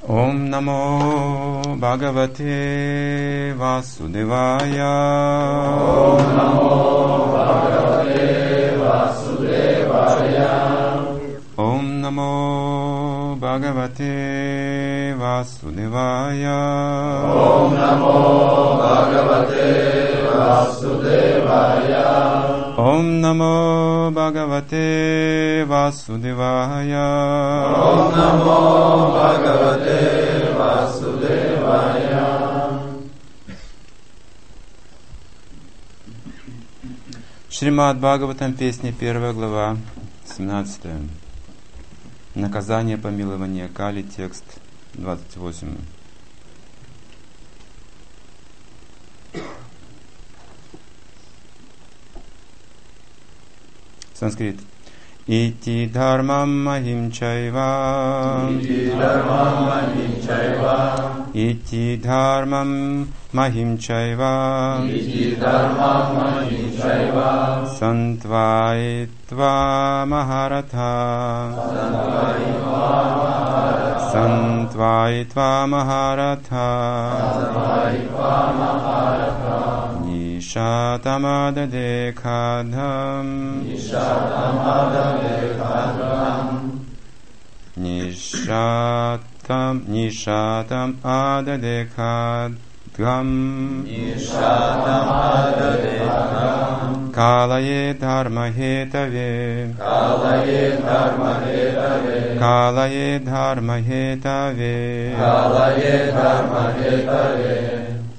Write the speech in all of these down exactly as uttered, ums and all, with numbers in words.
Om Namo Bhagavate Vasudevaya. Om Namo Bhagavate Vasudevaya. Om Namo Bhagavate Vasudevaya. Om Namo Bhagavate Vasudevaya. Om Namo Bhagavate Vasudevaya. Om Namo Bhagavate Vasudevaya. Шримад Бхагаватам, песня, первая глава, семнадцатая. Наказание помилования Кали, текст двадцать восемь. Санскрит. Ити дхармам махим чайва. Ити дхармам махим чайва. Ити дхармам махим чайва. Ити дхармам махим чайва. Сантваитва махаратха. Сантваитва махаратха. Сантваитва махаратха. Сантваитва махаратха. Нишатамададе кадхам. Нишатамададе кадхам. Нишатам, нишатам ададе кадхам. Нишатам ададе кадхам. Калае дхармахетаве. Калае дхармахетаве. Калае дхармахетаве. Калае дхармахетаве.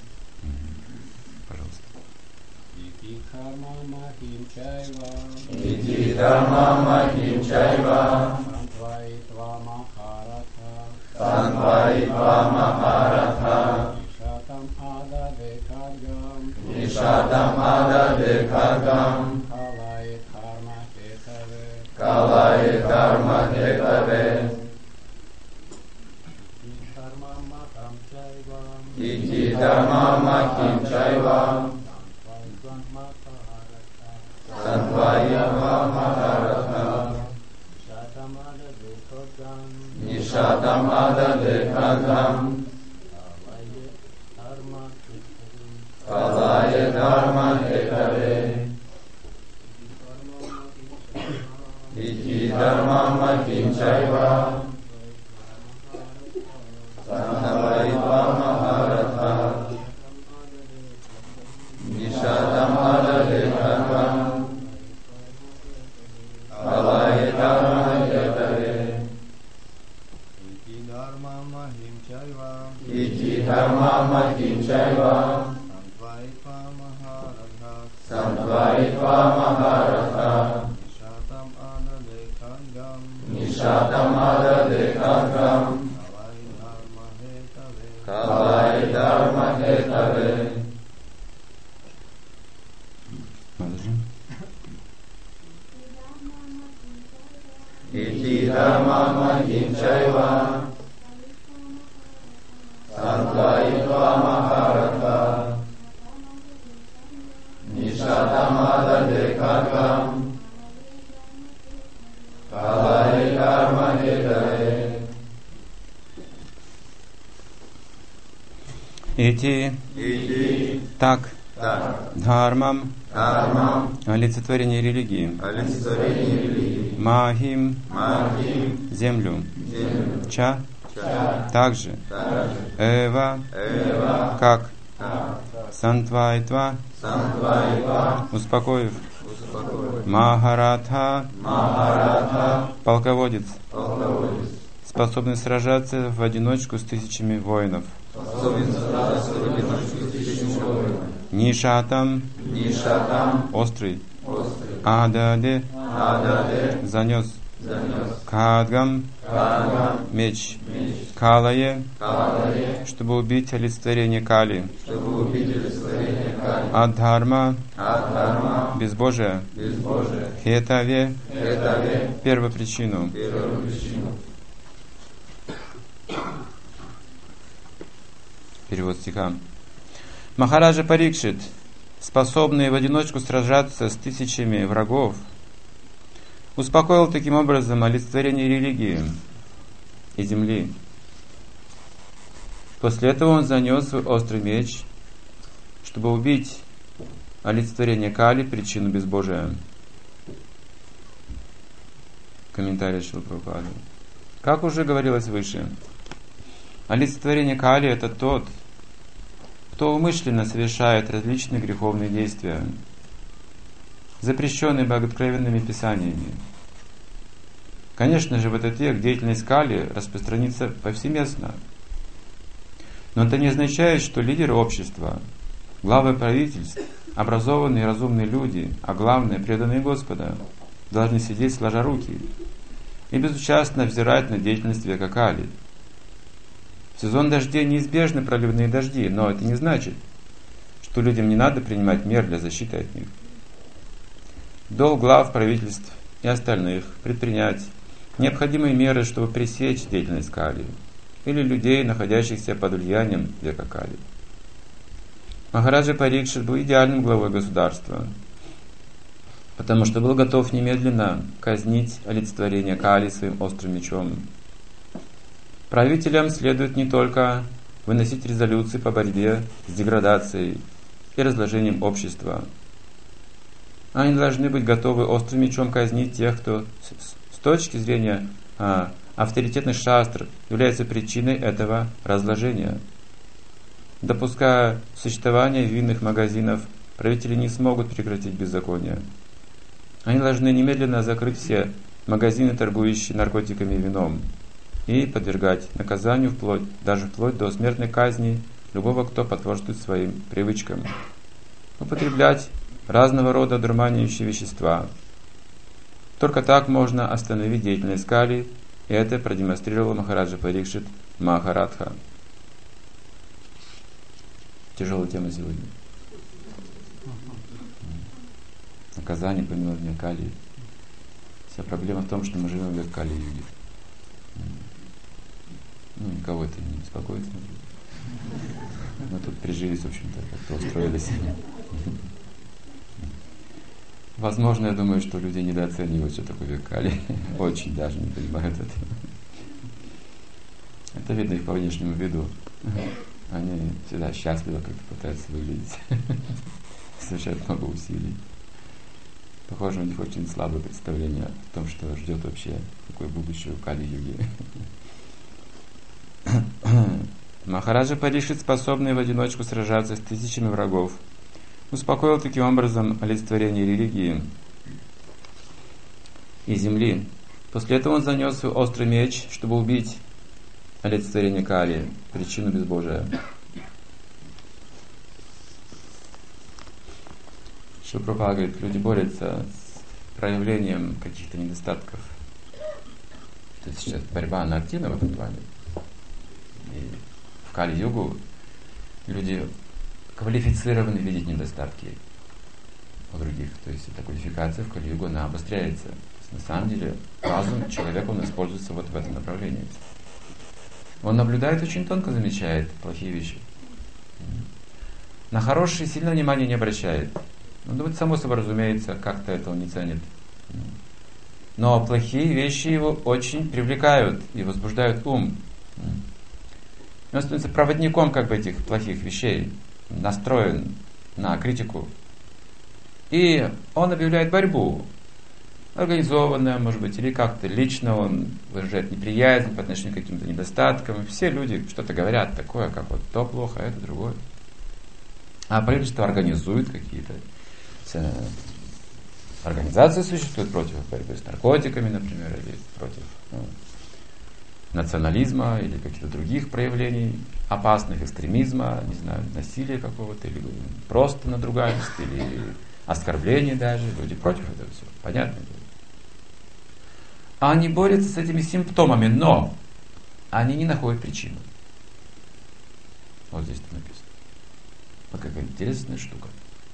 Ити дхармам махим чайва. Сантваитва махаратха. Сантваитва махаратха. Нишатам ададе кадгам. Нишатам ададе кадгам. Калае дхармахетаве. Калае дхармахетаве. Ити дхармам махим чайва. Сантваитва махаратха. Нишатам ададе кадгам. Калае дхармахетаве. Ити дхармам махим чайва. Сантваитва махаратха. Нишатам ададе кадгам. Калае дхармахетаве. Ити дхармам махим чайва. Ити дхармам махим чайва. Сантваитва махаратха. Сантваитва махаратха. Нишатам ададе кадгам. Нишатам ададе кадгам. Калае Калае дхармахетаве. дхармахетаве. Ити дхармам махим чайва. Сантваитва махаратха. Нишатам ададе кадгам. Калае дхармахетаве. Ити, Ити, так, так, дхармам, дхармам, олицетворение религии. олицетворение религии. Махим, Махим, землю. землю. Ча, Ча, также. также. Эва, Эва, как. как. Сантваитва, Сантваитва, успокоив. успокоив. Махаратха, Махаратха, полководец, полководец. способный сражаться в одиночку с тысячами воинов. Способен сражаться в одиночку с тысячами воинов. Нишатам, Нишатам, острый. острый. Ададе, Ададе, занес. занес. Кадгам, Кадгам, меч. меч. Калае, Калае, чтобы убить олицетворение Кали. чтобы убить олицетворение Кали. Адхарма, Адхарма, безбожие. безбожие. Хетаве, Хетаве, первопричину. первую причину. Перевод стиха. Махараджа Парикшит, способный в одиночку сражаться с тысячами врагов, успокоил таким образом олицетворение религии и земли. После этого он занес свой острый меч, чтобы убить олицетворение Кали, причину безбожия. Комментарий Шрила Прабхупады. Как уже говорилось выше, олицетворение Кали — это тот, кто умышленно совершает различные греховные действия, запрещенные богооткровенными писаниями. Конечно же, в этот век деятельность Кали распространится повсеместно. Но это не означает, что лидеры общества, главы правительств, образованные и разумные люди, а главное, преданные Господа, должны сидеть сложа руки и безучастно взирать на деятельность века Кали. В сезон дождей неизбежны проливные дожди, но это не значит, что людям не надо принимать мер для защиты от них. Долг глав правительств и остальных предпринять необходимые меры, чтобы пресечь деятельность Кали или людей, находящихся под влиянием века Кали. Махараджа Парикшит был идеальным главой государства, потому что был готов немедленно казнить олицетворение Кали своим острым мечом. Правителям следует не только выносить резолюции по борьбе с деградацией и разложением общества. Они должны быть готовы острым мечом казнить тех, кто с точки зрения а, авторитетных шастр является причиной этого разложения. Допуская существование винных магазинов, правители не смогут прекратить беззаконие. Они должны немедленно закрыть все магазины, торгующие наркотиками и вином, и подвергать наказанию вплоть, даже вплоть до смертной казни любого, кто потворствует своим привычкам. Употреблять разного рода дурманящие вещества. Только так можно остановить деятельность Кали, и это продемонстрировал Махараджа Парикшит Махарадха. Тяжелая тема сегодня. Наказание по милости Кали. Вся проблема в том, что мы живем в век Кали-юги. Ну, никого это не беспокоит, смотрю. Мы тут прижились, в общем-то, как-то устроились. Возможно, я думаю, что люди недооценивают, что такое век Кали. Очень даже не понимают этого. Это видно их по внешнему виду. Они всегда счастливо как-то пытаются выглядеть. Совершают много усилий. Похоже, у них очень слабое представление о том, что ждет вообще такое будущее в Кали-юге. Махараджа Парикшит, способный в одиночку сражаться с тысячами врагов, успокоил таким образом олицетворение религии и земли. После этого он занес свой острый меч, чтобы убить олицетворение Кали, причину безбожия. Шрила Прабхупада говорит, люди борются с проявлением каких-то недостатков. То есть сейчас борьба, она активна в этом плане. И в Кали-югу люди квалифицированы видеть недостатки у других. То есть эта квалификация в Кали-югу, она обостряется. На самом деле разум человека, он используется вот в этом направлении. Он наблюдает, очень тонко замечает плохие вещи. На хорошие сильно внимания не обращает. Ну, вот само собой разумеется, как-то это он не ценит. Но плохие вещи его очень привлекают и возбуждают ум. Он становится проводником как бы этих плохих вещей, настроен на критику. И он объявляет борьбу. Организованная, может быть, или как-то лично он выражает неприязнь по отношению к каким-то недостаткам. И все люди что-то говорят такое, как вот то плохо, а это другое. А правительство организует какие-то организации, существуют против борьбы с наркотиками, например, или против ну, национализма или каких-то других проявлений опасных, экстремизма, не знаю, насилия какого-то, или просто надругательств, или оскорблений даже. Люди против этого всего. Понятно? А они борются с этими симптомами, но они не находят причину. Вот здесь это написано. Вот какая интересная штука.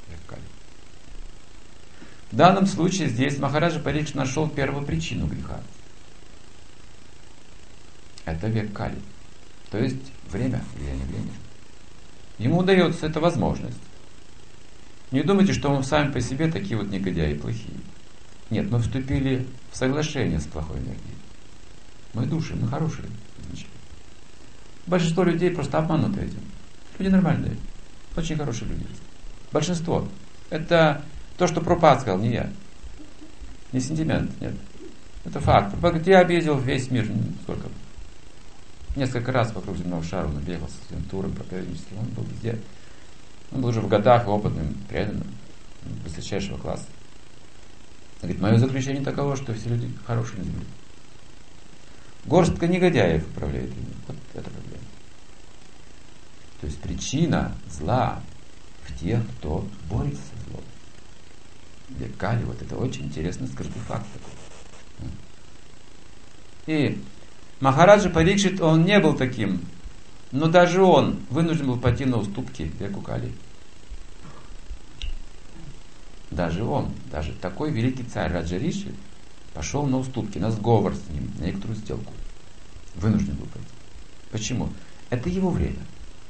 В данном случае здесь Махараджа Парикшит нашел первую причину греха. Это век Кали. То есть время, влияние времени. Ему удается эта возможность. Не думайте, что мы сами по себе такие вот негодяи плохие. Нет, мы вступили в соглашение с плохой энергией. Мы души, мы хорошие. Большинство людей просто обмануты этим. Люди нормальные, очень хорошие люди. Большинство. Это то, что Прабхупада сказал, не я. Не сентимент, нет. Это факт. Я объездил весь мир, сколько? Несколько раз вокруг земного шара он бегал со своим туром проповедническим. Он был везде. Он был уже в годах опытным, преданным, высочайшего класса. Говорит, мое заключение таково, что все люди хорошие на земле. Горстка негодяев управляет ими. Вот это проблема. То есть причина зла в тех, кто борется со злом. Для Кали вот это очень интересно скрытый факт такой. И Махараджа Парикшит, он не был таким, но даже он вынужден был пойти на уступки веку Кали. Даже он, даже такой великий царь Раджариши пошел на уступки, на сговор с ним, на некоторую сделку. Вынужден был пойти. Почему? Это его время.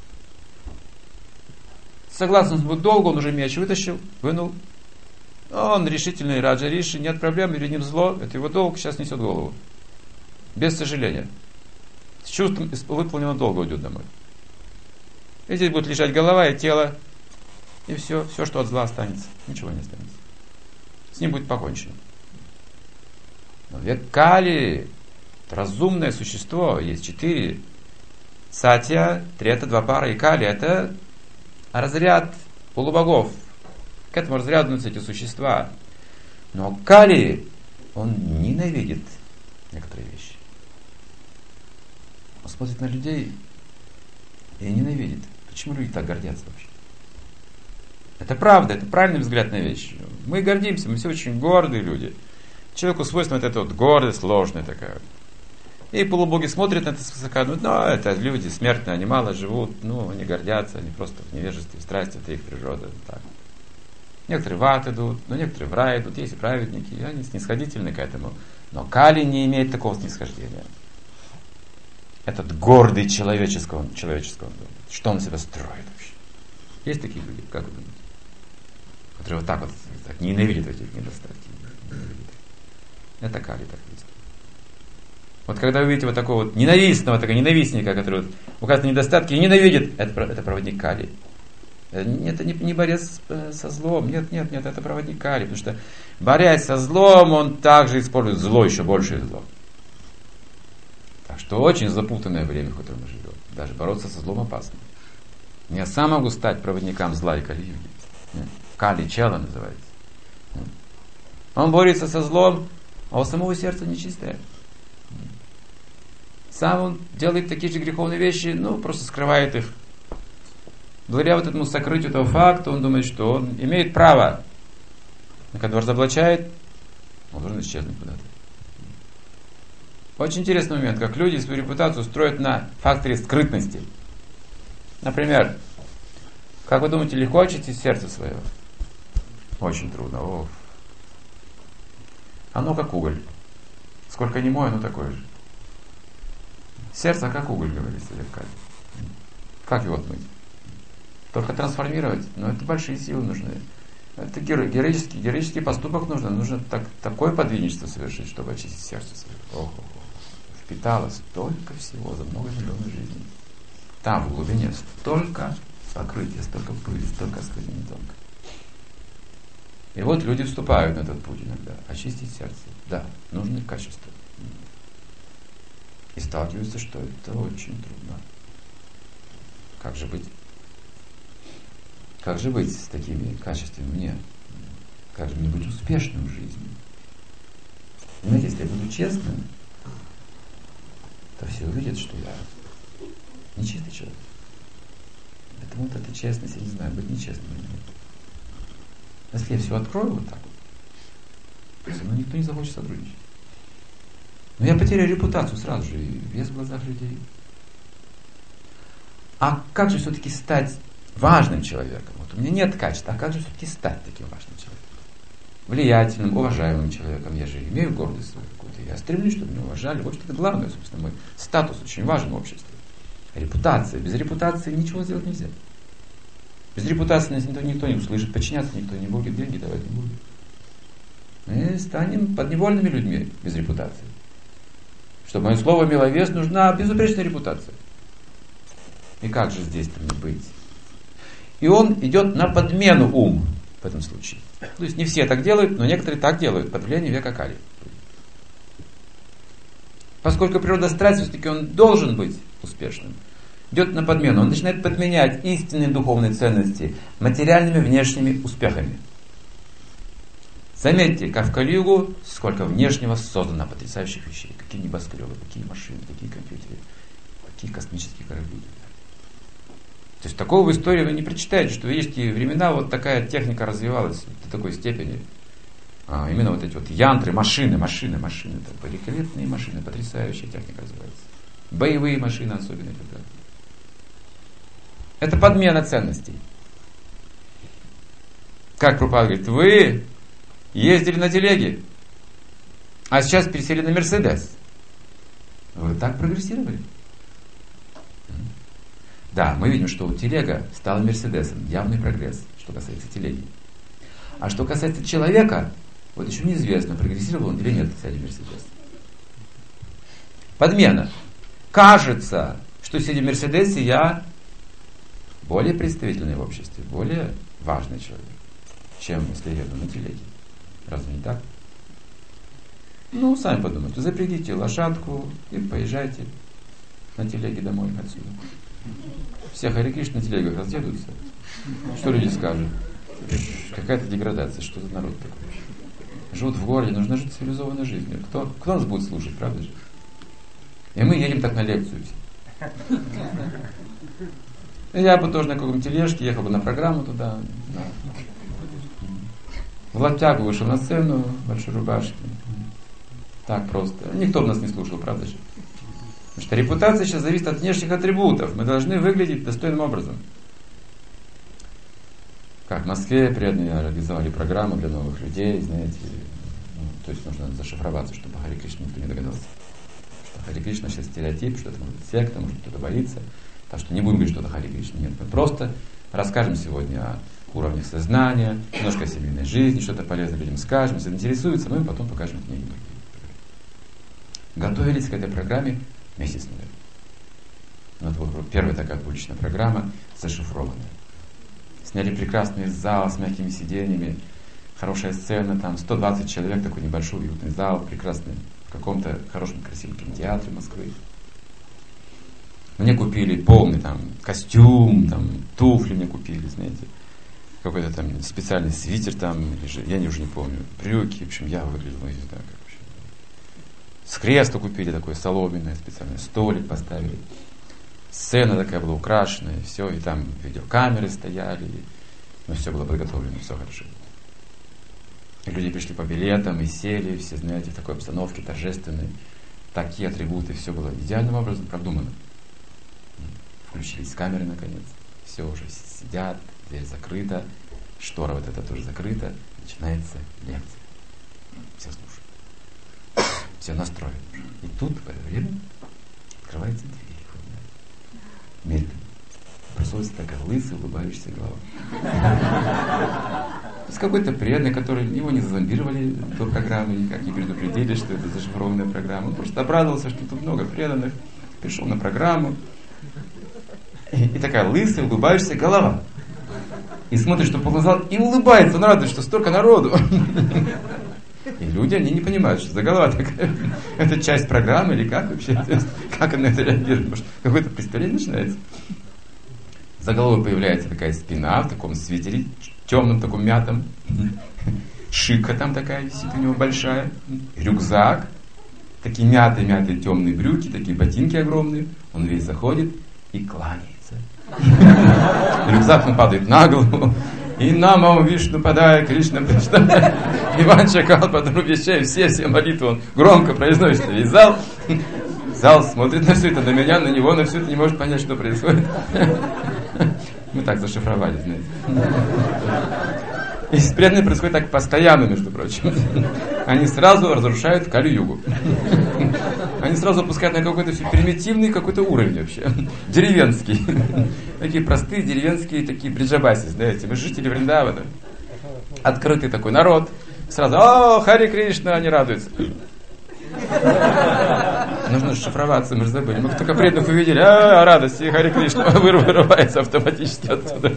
Согласно с долгу, он уже меч вытащил, вынул. Он решительный Раджариши, нет проблем, перед ним зло, это его долг, сейчас несет голову. Без сожаления. С чувством выполненного долга уйдет домой. И здесь будет лежать голова и тело, и все, все, что от зла останется. Ничего не останется. С ним будет покончено. Но век Кали, это разумное существо, есть четыре. Сатья, Трета, Двапара и Кали, это разряд полубогов. К этому разряду относятся эти существа. Но Кали, он ненавидит некоторые вещи. Он смотрит на людей и ненавидит. Почему люди так гордятся вообще? Это правда, это правильный взгляд на вещи. Мы гордимся, мы все очень гордые люди. Человеку свойственна вот эта вот гордость ложная такая. И полубоги смотрят на это свысока, ну, ну, это люди смертные, они мало живут, ну, они гордятся, они просто в невежестве, в страсти, это их природа. Так. Некоторые в ад идут, но некоторые в рай идут, есть и праведники, и они снисходительны к этому. Но Кали не имеет такого снисхождения. Этот гордый человеческого, человеческого, что он себя строит вообще. Есть такие люди, как вы думаете? Которые вот так вот так, ненавидят этих недостатки. Это Кали так есть. Вот когда вы видите вот такого вот ненавистного, такого ненавистника, который вот указывает на недостатки и ненавидит, это, это проводник Кали. Это не, не борец со злом. Нет, нет, нет, это проводник Кали. Потому что борясь со злом, он также использует зло, еще большее зло. Так что очень запутанное время, в котором мы живем. Даже бороться со злом опасно. Я сам могу стать проводником зла и Кали-юги. Кали Чела называется. Он борется со злом, а у самого сердца нечистое. Сам он делает такие же греховные вещи, ну, просто скрывает их. Благодаря вот этому сокрытию этого факта, он думает, что он имеет право. Но когда он разоблачает, он должен исчезнуть куда-то. Очень интересный момент, как люди свою репутацию строят на факторе скрытности. Например, как вы думаете, легко очистить сердце свое? Очень трудно. О. Оно как уголь. Сколько не мой, оно такое же. Сердце как уголь, говорится, легко. Как его отмыть? Только трансформировать, но это большие силы нужны. Это героический, героический поступок нужно. Нужно так, такое подвижничество совершить, чтобы очистить сердце свое. Ох, ох, ох. Впитало столько всего за много миллионов жизней. Там, в глубине, столько покрытия, столько пыли, столько осквернений тонко. И вот люди вступают на этот путь иногда. Очистить сердце. Да, нужны качества. И сталкиваются, что это очень трудно. Как же быть? Как же быть с такими качествами мне? Как же мне быть успешным в жизни? Понимаете, если я буду честным, то все увидят, что я нечистый человек. Поэтому вот эта честность, я не знаю, быть нечестным или нет. Если я все открою вот так вот, со мной никто не захочет сотрудничать. Но я потеряю репутацию сразу же, и вес в глазах людей. А как же все-таки стать важным человеком? Вот у меня нет качеств, а как же все-таки стать таким важным человеком? Влиятельным, уважаемым человеком. Я же имею гордость свою какую-то. Я стремлюсь, чтобы меня уважали. Вот это главное, собственно, мой статус очень важен в обществе. Репутация. Без репутации ничего сделать нельзя. Без репутации нас никто, никто не услышит, подчиняться никто не будет, деньги давать не будет. Мы станем подневольными людьми без репутации. Чтобы мое слово имело вес, нужна безупречная репутация. И как же здесь-то мне быть? И он идет на подмену ум в этом случае. То есть не все так делают, но некоторые так делают под влиянием века Кали. Поскольку природа страсти, все-таки он должен быть успешным. Идет на подмену. Он начинает подменять истинные духовные ценности материальными внешними успехами. Заметьте, как в Кали-югу сколько внешнего создано потрясающих вещей. Какие небоскребы, какие машины, какие компьютеры, какие космические корабли. То есть такого в истории вы не прочитаете, что в ведические времена вот такая техника развивалась до такой степени. А, именно вот эти вот янтры, машины, машины, машины. Это великолепные машины, потрясающая техника развивается. Боевые машины особенно и так далее. Это подмена ценностей. Как Прабхупада говорит, вы ездили на телеге, а сейчас пересели на Мерседес. Вы так прогрессировали? Да, мы видим, что телега стала Мерседесом. Явный прогресс, что касается телеги. А что касается человека, вот еще неизвестно, прогрессировал он или нет, кстати, Мерседес. Подмена. Кажется, что сидя в Мерседесе, я более представительный в обществе, более важный человек, чем если я еду на телеге. Разве не так? Ну, сами подумайте, запрягите лошадку и поезжайте на телеге домой отсюда. Все Харе Кришна на телегах разъедутся. Что люди скажут? Какая-то деградация, что за народ такой? Живут в городе, нужно жить цивилизованной жизнью. Кто, кто нас будет слушать, правда же? И мы едем так на лекцию. Я бы тоже на каком-то тележке ехал бы на программу туда. Да. В лаптягу вышел на сцену, в большой рубашке. Так просто. Никто бы нас не слушал, правда же? Потому что репутация сейчас зависит от внешних атрибутов. Мы должны выглядеть достойным образом. Как в Москве преданные организовали программу для новых людей, знаете. Ну, то есть нужно зашифроваться, чтобы Харе Кришна никто не догадался. Что Харе Кришна сейчас стереотип, что это может быть секта, может кто-то боится. Так что не будем говорить, что это Харе Кришна. Нет, мы просто расскажем сегодня о уровнях сознания, немножко о семейной жизни, что-то полезное людям скажем. Если интересуются, мы потом покажем книги. Готовились к этой программе месяц, наверное. Вот, вот первая такая публичная программа, зашифрованная. Сняли прекрасный зал с мягкими сиденьями, хорошая сцена, там сто двадцать человек, такой небольшой уютный зал, прекрасный, в каком-то хорошем красивом кинотеатре Москвы. Мне купили полный там костюм, там туфли мне купили, знаете, какой-то там специальный свитер там, я не, уже не помню, брюки, в общем, я выглядел, ну, не знаю, как вообще. С кресла купили такое соломенное, специальный столик поставили. Сцена такая была украшенная, и все, и там видеокамеры стояли, и, ну, все было подготовлено, все хорошо. И люди пришли по билетам и сели, все, знаете, в такой обстановке торжественной, такие атрибуты, все было идеальным образом продумано. Включились камеры наконец, все уже сидят, дверь закрыта, штора вот эта тоже закрыта, начинается лекция. Все слушают, все настроены. И тут в это время открывается дверь. Медленно. Просовывается такая лысая, улыбающаяся голова. То есть какой-то преданный, который его не зазомбировали до программы, никак не предупредили, что это зашифрованная программа. Он просто обрадовался, что тут много преданных, пришел на программу. И, и такая лысая, улыбающаяся голова. И смотрит, что полный зал, и улыбается, он радуется, что столько народу. И люди, они не понимают, что за голова такая. Это часть программы или как вообще? Как она на это реагирует? Может, какое-то представление начинается? За головой появляется такая спина в таком свитере, темном, таком мятом. Шика там такая висит у него большая. Рюкзак. Такие мятые-мятые темные брюки, такие ботинки огромные. Он весь заходит и кланяется. Рюкзак он падает на голову. И намам Вишну подай, Кришна Пришна, Иван Чакал, потом вещай, все, все молитвы, он громко произносит весь зал. Зал смотрит на все это, на меня, на него, на все это, не может понять, что происходит. Мы так зашифровали, знаете. И с преданными происходит так постоянно, между прочим. Они сразу разрушают Кали-югу. Они сразу опускают на какой-то примитивный какой-то уровень вообще. Деревенский. Такие простые деревенские такие бриджабаси, знаете. Мы жители Вриндавана. Открытый такой народ. Сразу, о, Харе Кришна, они радуются. Нужно шифроваться, мы же забыли. Мы только преданных увидели, а, радость, и Харе Кришна вырывается автоматически оттуда.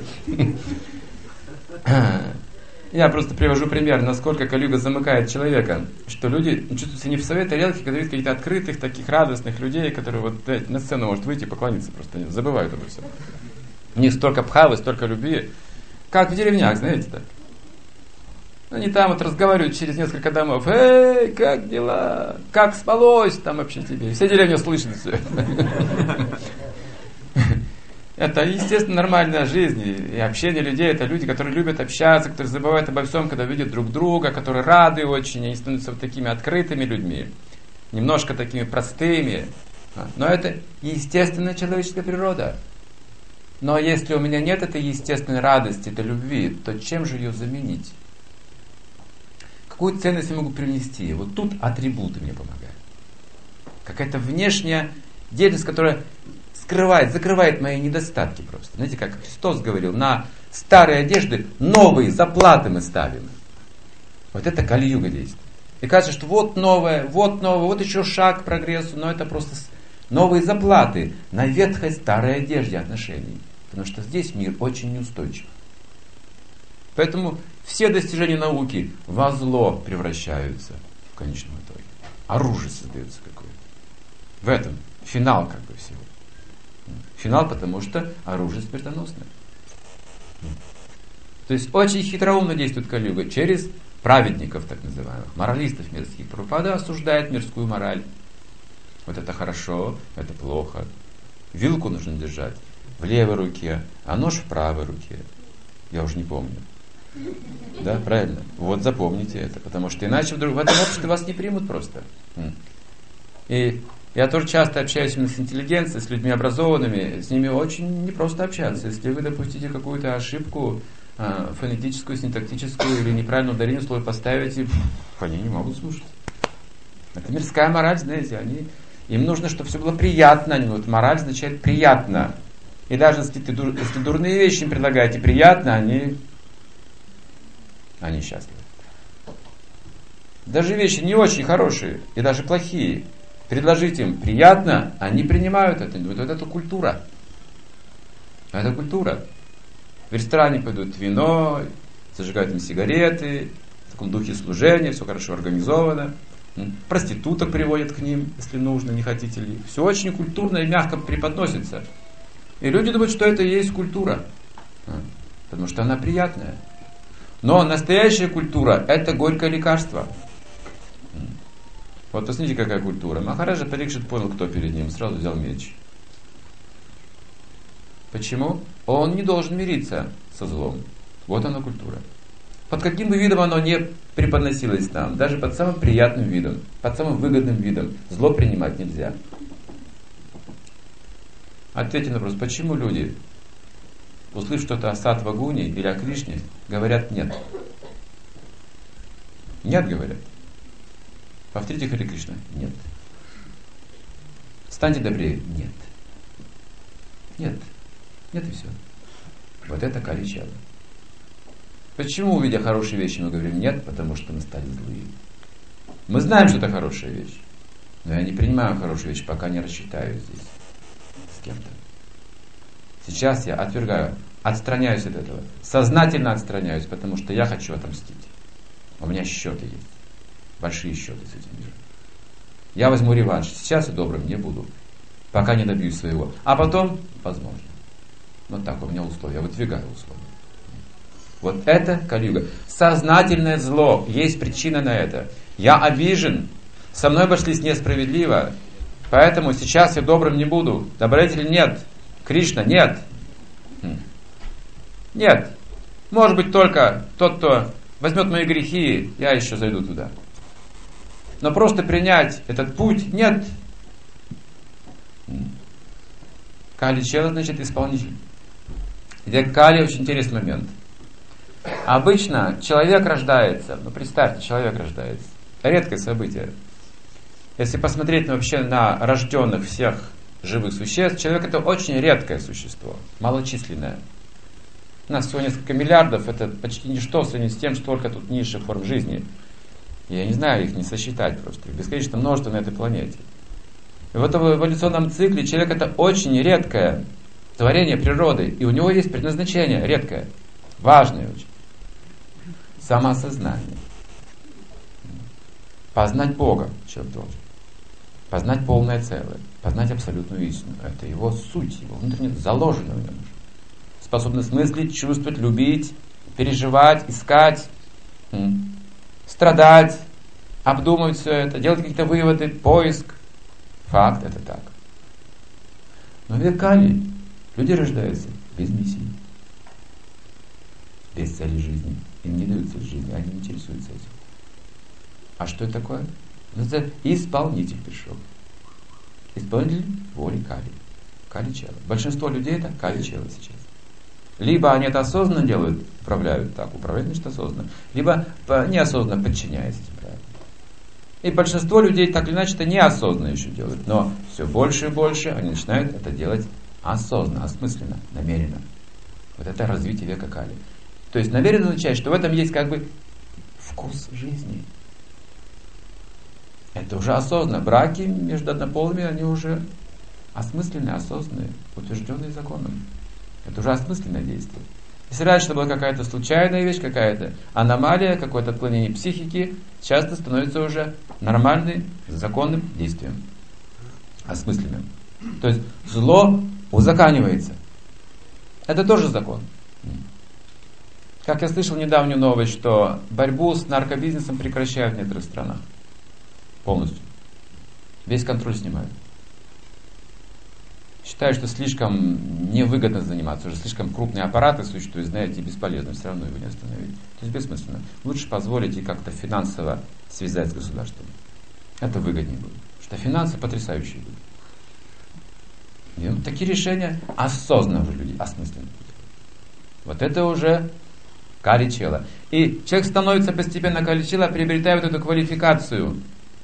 Я просто привожу пример, насколько Кали-юга замыкает человека, что люди чувствуют себя не в своей тарелке, когда видят каких-то открытых, таких радостных людей, которые вот знаете, на сцену может выйти и поклониться, просто они забывают обо всем. У них столько пхавы, столько любви, как в деревнях, знаете, так. Они там вот разговаривают через несколько домов, эй, как дела, как спалось там вообще тебе, вся деревня слышит все это. Это, естественно, нормальная жизнь, и общение людей, это люди, которые любят общаться, которые забывают обо всем, когда видят друг друга, которые рады очень, они становятся вот такими открытыми людьми, немножко такими простыми. Но это естественная человеческая природа. Но если у меня нет этой естественной радости, этой любви, то чем же ее заменить? Какую ценность я могу привнести? Вот тут атрибуты мне помогают. Какая-то внешняя деятельность, которая скрывает, закрывает мои недостатки просто. Знаете, как Христос говорил, на старые одежды новые заплаты мы ставим. Вот это Кали-юга действует. И кажется, что вот новое, вот новое, вот еще шаг к прогрессу, но это просто новые заплаты на ветхой старой одежде отношений. Потому что здесь мир очень неустойчив. Поэтому все достижения науки во зло превращаются в конечном итоге. Оружие создается какое-то. В этом финал как бы всего. Финал, потому что оружие смертоносное. То есть очень хитроумно действует Кали-юга через праведников, так называемых, моралистов мирских. Прабхупада осуждает мирскую мораль. Вот это хорошо, это плохо. Вилку нужно держать в левой руке, а нож в правой руке. Я уже не помню. Да, правильно? Вот запомните это, потому что иначе вдруг в этом обществе вас не примут просто. И я тоже часто общаюсь именно с интеллигенцией, с людьми образованными, с ними очень непросто общаться. Если вы допустите какую-то ошибку э, фонетическую, синтактическую или неправильное ударение в слове поставите, они не могут слушать. Это мирская мораль, знаете, они, им нужно, чтобы все было приятно. Они, вот, мораль означает приятно. И даже если, ты, если дурные вещи им предлагаете приятно, они, они счастливы. Даже вещи не очень хорошие и даже плохие. Предложить им приятно, они принимают это. Вот это культура. Это культура. В ресторане пойдут вино, зажигают им сигареты, в таком духе служения, все хорошо организовано. Проституток приводят к ним, если нужно, не хотите ли. Все очень культурно и мягко преподносится. И люди думают, что это и есть культура. Потому что она приятная. Но настоящая культура – это горькое лекарство. Вот посмотрите, какая культура. Махараджа Парикшит понял, кто перед ним, сразу взял меч. Почему? Он не должен мириться со злом. Вот она культура. Под каким бы видом оно не преподносилось нам, даже под самым приятным видом, под самым выгодным видом, зло принимать нельзя. Ответьте на вопрос, почему люди, услышав что-то о Саттва-гуне или о Кришне, говорят нет? Нет, говорят. Повторите Харе Кришна. Нет. Станьте добрее. Нет. Нет. Нет и все. Вот это Кали-чала. Почему, увидя хорошие вещи, мы говорим нет? Потому что мы стали злые. Мы знаем, что это хорошая вещь. Но я не принимаю хорошую вещь, пока не рассчитаю здесь с кем-то. Сейчас я отвергаю, отстраняюсь от этого. Сознательно отстраняюсь, потому что я хочу отомстить. У меня счеты есть. Большие счеты с этим миром. Я возьму реванш. Сейчас я добрым не буду, пока не добьюсь своего. А потом, возможно. Вот так у меня условия. Я выдвигаю условия. Вот это Кали-юга. Сознательное зло. Есть причина на это. Я обижен. Со мной обошлись несправедливо. Поэтому сейчас я добрым не буду. Добродетель нет. Кришна нет. Нет. Может быть только тот, кто возьмет мои грехи, я еще зайду туда. Но просто принять этот путь нет. Кали-чела значит исполнитель. Для Кали очень интересный момент. Обычно человек рождается, ну представьте, человек рождается. Редкое событие. Если посмотреть вообще на рожденных всех живых существ, человек это очень редкое существо, малочисленное. У нас всего несколько миллиардов, это почти ничто в сравнении с тем, сколько тут низших форм жизни. Я не знаю их не сосчитать просто. Бесконечно множество на этой планете. И в этом эволюционном цикле человек это очень редкое творение природы. И у него есть предназначение редкое, важное очень. Самоосознание. Познать Бога человек должен. Познать полное целое. Познать абсолютную истину. Это его суть, его внутренне заложено в нем. Способность мыслить, чувствовать, любить, переживать, искать, страдать, обдумывать все это, делать какие-то выводы, поиск. Факт, это так. Но в век Кали люди рождаются без миссии, без цели жизни. Им не дают цель жизни, они не интересуются этим. А что это такое? Ну, это исполнитель пришел. Исполнитель воли Кали. Кали Чела. Большинство людей это Кали Чела сейчас. Либо они это осознанно делают, управляют так, управляют, значит, осознанно, либо неосознанно подчиняясь этим правилам. И большинство людей так или иначе это неосознанно еще делают. Но все больше и больше они начинают это делать осознанно, осмысленно, намеренно. Вот это развитие века Кали. То есть намеренно означает, что в этом есть как бы вкус жизни. Это уже осознанно. Браки между однополыми, они уже осмысленные, осознанные, утвержденные законом. Это уже осмысленное действие. Если раньше это была какая-то случайная вещь, какая-то аномалия, какое-то отклонение психики, часто становится уже нормальным, законным действием. Осмысленным. То есть зло узаконивается. Это тоже закон. Как я слышал недавнюю новость, что борьбу с наркобизнесом прекращают в некоторых странах. Полностью. Весь контроль снимают. Считаю, что слишком невыгодно заниматься, уже слишком крупные аппараты существуют, знаете, бесполезно, все равно его не остановить. То есть бессмысленно. Лучше позволить и как-то финансово связать с государством. Это выгоднее будет. Потому что финансы потрясающие будут. И вот такие решения осознанно уже люди, осмысленно. Вот это уже Кали Чела. И человек становится постепенно Кали Чела, приобретая вот эту квалификацию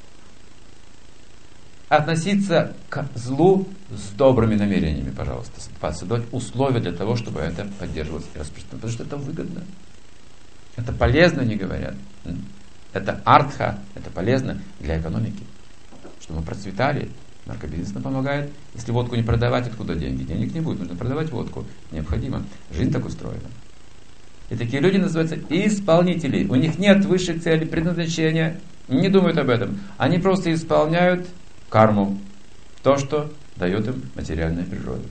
относиться к злу с добрыми намерениями, пожалуйста. Создать условия для того, чтобы это поддерживалось и распространялось. Потому что это выгодно. Это полезно, не говорят. Это артха, это полезно для экономики. Чтобы мы процветали. Наркобизнес нам помогает. Если водку не продавать, откуда деньги? Денег не будет. Нужно продавать водку. Необходимо. Жизнь так устроена. И такие люди называются исполнители. У них нет высшей цели, предназначения. Не думают об этом. Они просто исполняют карму. То, что дает им материальная природа.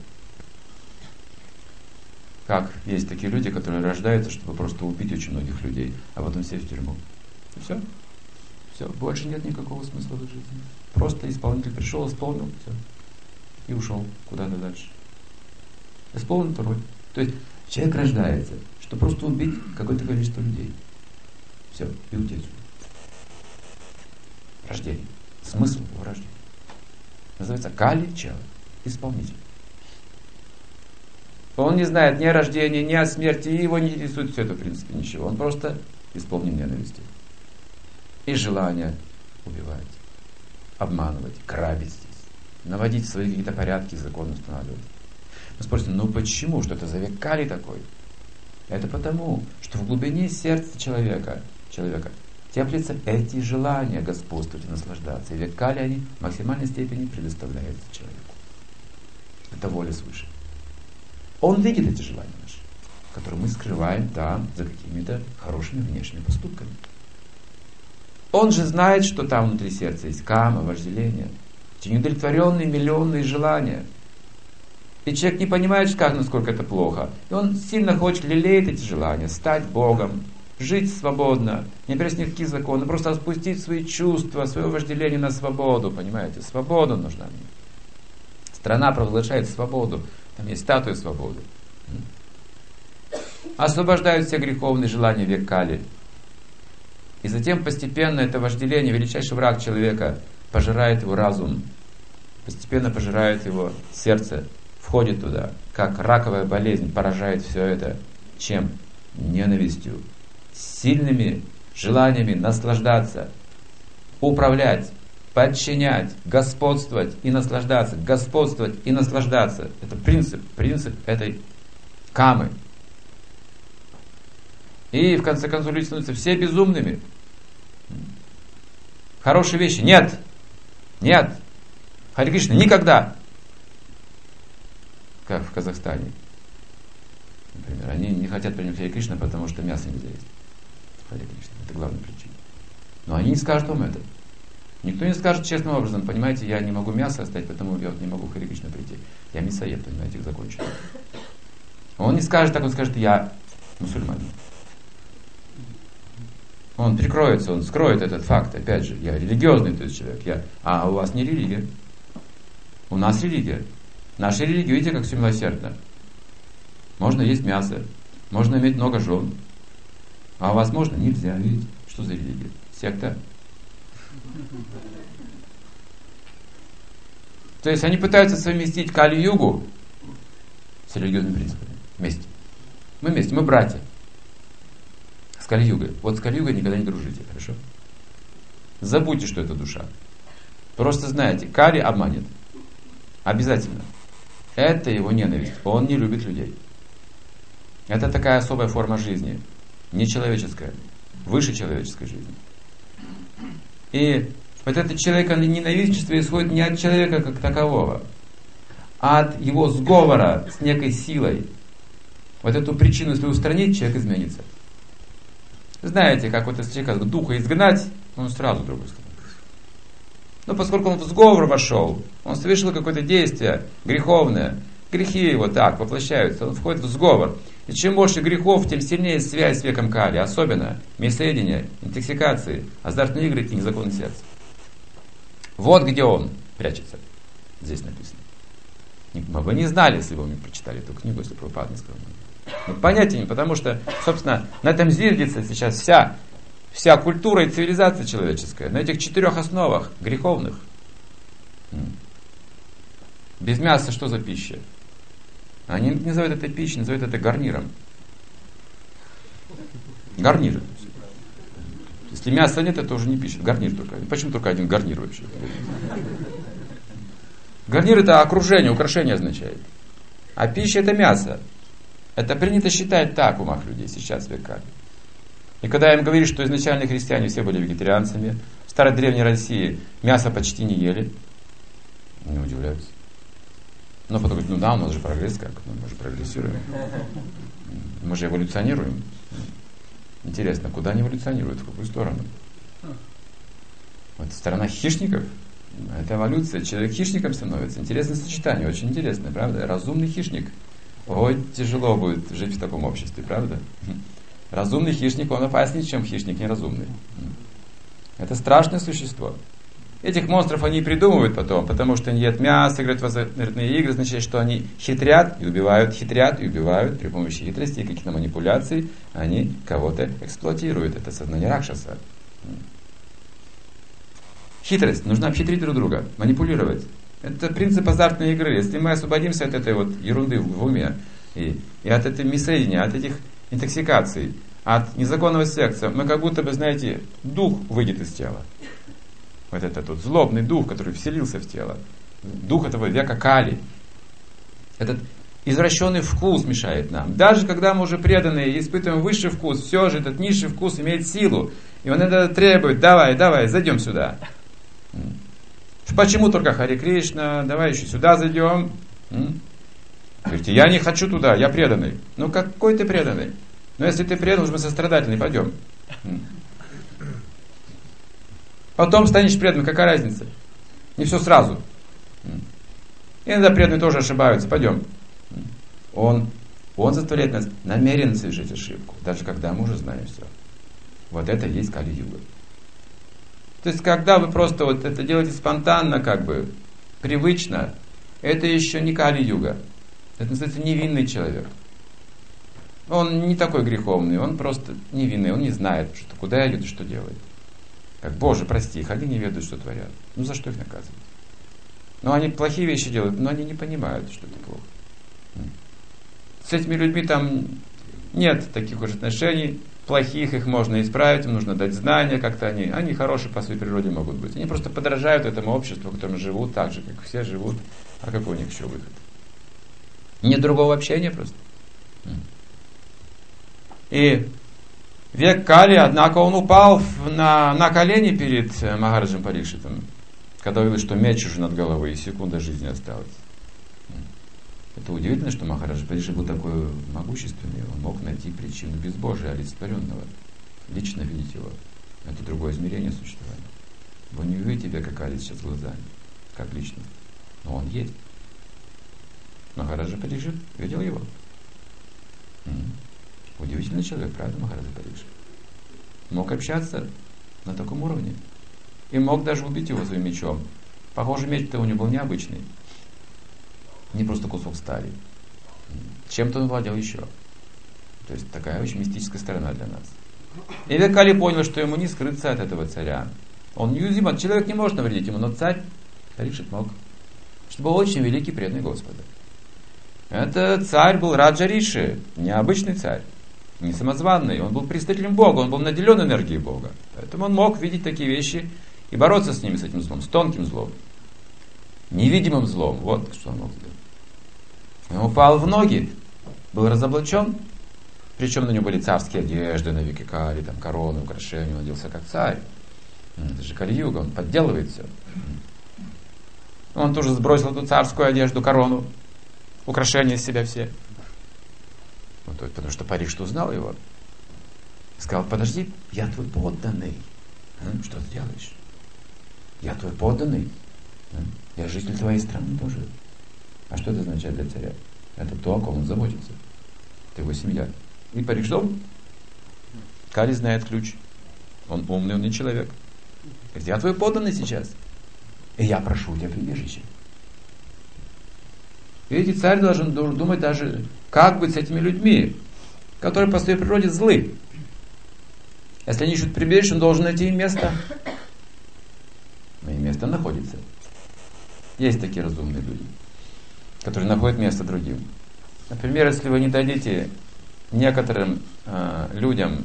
Как есть такие люди, которые рождаются, чтобы просто убить очень многих людей, а потом сесть в тюрьму. И все. Все. Больше нет никакого смысла в жизни. Просто исполнитель пришел, исполнил, все. И ушел куда-то дальше. Исполнил эту роль. То есть человек рождается, чтобы просто убить какое-то количество людей. Все. И уйти отсюда. Рождение. Смысл его рождения. Называется Кали Чела. Исполнитель. Он не знает ни о рождении, ни о смерти, и его не интересует все это, в принципе, ничего. Он просто исполнен ненависти. И желание убивать, обманывать, грабить здесь, наводить свои какие-то порядки, законы устанавливать. Вы спросите, ну почему? Что это за век Кали такой? Это потому, что в глубине сердца человека, человека теплятся эти желания господствовать и наслаждаться. И век Кали они в максимальной степени предоставляются человеку. Это воля свыше. Он видит эти желания наши, которые мы скрываем, да, за какими-то хорошими внешними поступками. Он же знает, что там внутри сердца есть кама, вожделение, эти неудовлетворенные миллионные желания. И человек не понимает, как, насколько это плохо. И он сильно хочет лелеять эти желания, стать Богом, жить свободно, не опираясь ни на какие законы, просто отпустить свои чувства, свое вожделение на свободу, понимаете? Свобода нужна мне. Страна провозглашает свободу. Там есть статуя свободы. Освобождают все греховные желания век Кали. И затем постепенно это вожделение, величайший враг человека, пожирает его разум. Постепенно пожирает его сердце. Входит туда, как раковая болезнь поражает все это. Чем? Ненавистью. Сильными желаниями наслаждаться, управлять, подчинять, господствовать и наслаждаться, господствовать и наслаждаться. Это принцип, принцип этой камы. И в конце концов люди становятся все безумными. Хорошие вещи. Нет! Нет! Харе Кришна никогда, как в Казахстане, например, они не хотят принять Харе Кришна, потому что мясо нельзя есть. Харе Кришна, это главная причина. Но они не скажут вам это. Никто не скажет честным образом, понимаете, я не могу мясо оставить, потому я вот не могу в Харе Кришна прийти. Я мясоед, понимаете, их закончил. Он не скажет так, он скажет, я мусульманин. Он прикроется, он скроет этот факт. Опять же, я религиозный то есть человек. Я... А у вас не религия. У нас религия. Наша религия, видите, как все милосердно. Можно есть мясо, можно иметь много жен. А у вас можно? Нельзя. Видите, что за религия? Секта. То есть они пытаются совместить Кали-югу с религиозными принципами. Вместе. Мы вместе, мы братья. С Кали-югой. Вот с Кали-югой никогда не дружите, хорошо? Забудьте, что это душа. Просто знаете, Кали обманет. Обязательно. Это его ненависть. Он не любит людей. Это такая особая форма жизни. Нечеловеческая. Выше человеческой жизни. И вот это человеконенавистничество исходит не от человека как такового, а от его сговора с некой силой. Вот эту причину, если устранить, человек изменится. Знаете, как вот если человека духа изгнать, он сразу другой становится. Но поскольку он в сговор вошел, он совершил какое-то действие греховное, грехи его так воплощаются, он входит в сговор. И чем больше грехов, тем сильнее связь с веком Кали, особенно мясоедение, интоксикации, азартные игры и незаконное сердце. Вот где он прячется. Здесь написано. Вы не знали, если бы вы не прочитали эту книгу, если бы Прабхупада не сказал. Ну, понятия не, потому что, собственно, на этом зиждется сейчас вся, вся культура и цивилизация человеческая. На этих четырех основах греховных. Без мяса что за пища? Они не называют это пищей, называют это гарниром. Гарнир. Если мяса нет, это уже не пища, гарнир только. Почему только один гарнир вообще? Гарнир это окружение, украшение означает. А пища это мясо. Это принято считать так в умах людей сейчас в веках. И когда им говоришь, что изначально христиане все были вегетарианцами, в старой древней России мясо почти не ели, не удивляются. Но потом говорят, ну да, у нас же прогресс как, мы же прогрессируем. Мы же эволюционируем. Интересно, куда они эволюционируют, в какую сторону? Вот сторона хищников, это эволюция, человек хищником становится. Интересное сочетание, очень интересное, правда? Разумный хищник. Ой, тяжело будет жить в таком обществе, правда? Разумный хищник, он опаснее, чем хищник неразумный. Это страшное существо. Этих монстров они придумывают потом, потому что они едят мясо, играют в азартные игры, означает, что они хитрят и убивают, хитрят и убивают при помощи хитрости и каких-то манипуляций, они кого-то эксплуатируют. Это сознание Ракшаса. Хитрость. Нужно обхитрить друг друга, манипулировать. Это принцип азартной игры. Если мы освободимся от этой вот ерунды в уме и, и от этой мясоедения, от этих интоксикаций, от незаконного секса, мы как будто бы, знаете, дух выйдет из тела. Вот этот вот злобный дух, который вселился в тело. Дух этого века Кали. Этот извращенный вкус мешает нам. Даже когда мы уже преданные и испытываем высший вкус, все же этот низший вкус имеет силу. И он это требует. Давай, давай, зайдем сюда. Почему только Харе Кришна? Давай еще сюда зайдем. Говорите, я не хочу туда, я преданный. Ну какой ты преданный? Но если ты предан, уж мы сострадательный, пойдем. Потом станешь преданным, какая разница? Не все сразу. Иногда преданные тоже ошибаются, пойдем. Он, он заставляет нас намеренно совершить ошибку, даже когда мы уже знаем все. Вот это и есть Кали-юга. То есть, когда вы просто вот это делаете спонтанно, как бы, привычно, это еще не Кали-юга. Это называется невинный человек. Он не такой греховный, он просто невинный, он не знает, что, куда идет и что делает. Как, Боже, прости их, они не ведают, что творят. Ну, за что их наказывать? Ну, они плохие вещи делают, но они не понимают, что это плохо. С этими людьми там нет таких уж отношений плохих, их можно исправить, им нужно дать знания, как-то они, они хорошие по своей природе могут быть. Они просто подражают этому обществу, в котором живут так же, как все живут. А какой у них еще выход? Нет другого общения просто. И век Кали, однако он упал на, на колени перед Махараджем Парикшитом. когда увидел, что меч уже над головой, и секунда жизни осталась. Это удивительно, что Махараджа Парикшит был такой могущественный. Он мог найти причину безбожия, олицетворенного, лично видеть его. Это другое измерение существования. Вы не увидите тебя как Али сейчас глазами, как личность. Но он есть. Махараджа Парикшит видел его. М-м. Удивительный человек, правда, Махараджа Парикшит? Мог общаться на таком уровне. И мог даже убить его своим мечом. Похоже, меч-то у него был необычный. Не просто кусок стали. Чем-то он владел еще. То есть такая очень мистическая сторона для нас. И Кали понял, что ему не скрыться от этого царя. Он неуязвим, человек не может навредить ему, но царь Парикшит мог. Что был очень великий, преданный Господа. Это царь был Раджа Риши, необычный царь, не самозванный. Он был представителем Бога, он был наделен энергией Бога. Поэтому он мог видеть такие вещи и бороться с ними, с этим злом, с тонким злом, невидимым злом. Вот что он мог сделать. Он упал в ноги, был разоблачен, причем на нем были царские одежды, на викикаре, там короны, украшения, он оделся как царь. Это же Кали-юга, он подделывает все. Он тоже сбросил эту царскую одежду, корону, украшения из себя все. Вот, потому что Парикшит узнал его. Сказал: подожди, я твой подданный. А? Что ты делаешь? Я твой подданный. А? Я житель твоей страны тоже. А что это означает для царя? Это то, о ком он заботится. Это его семья. И Парикшит, Кали знает ключ. Он умный, он не человек. Говорит: я твой подданный сейчас. И я прошу у тебя прибежище. Видите, царь должен думать даже, как быть с этими людьми, которые по своей природе злы. Если они ищут прибежище, он должен найти им место. И место находится. Есть такие разумные люди, которые находят место другим. Например, если вы не дадите некоторым э, людям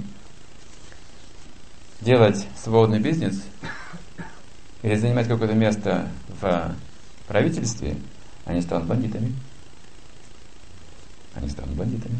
делать свободный бизнес или занимать какое-то место в правительстве, они станут бандитами. Они станут бандитами.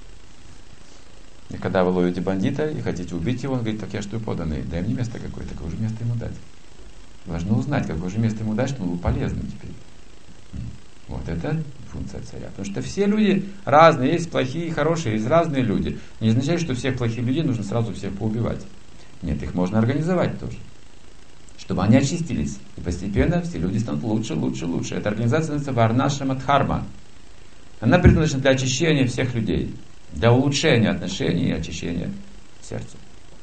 И когда вы ловите бандита и хотите убить его, он говорит: так я что, поданный, дай мне место какое-то, какое же место ему дать. Вы должны узнать, какое же место ему дать, чтобы он был полезным теперь. Вот это функция царя. Потому что все люди разные, есть плохие и хорошие, есть разные люди. Не означает, что всех плохих людей нужно сразу всех поубивать. Нет, их можно организовать тоже, чтобы они очистились. И постепенно все люди станут лучше, лучше, лучше. Эта организация называется Варнашрама Дхарма. Она предназначена для очищения всех людей, для улучшения отношений и очищения сердца.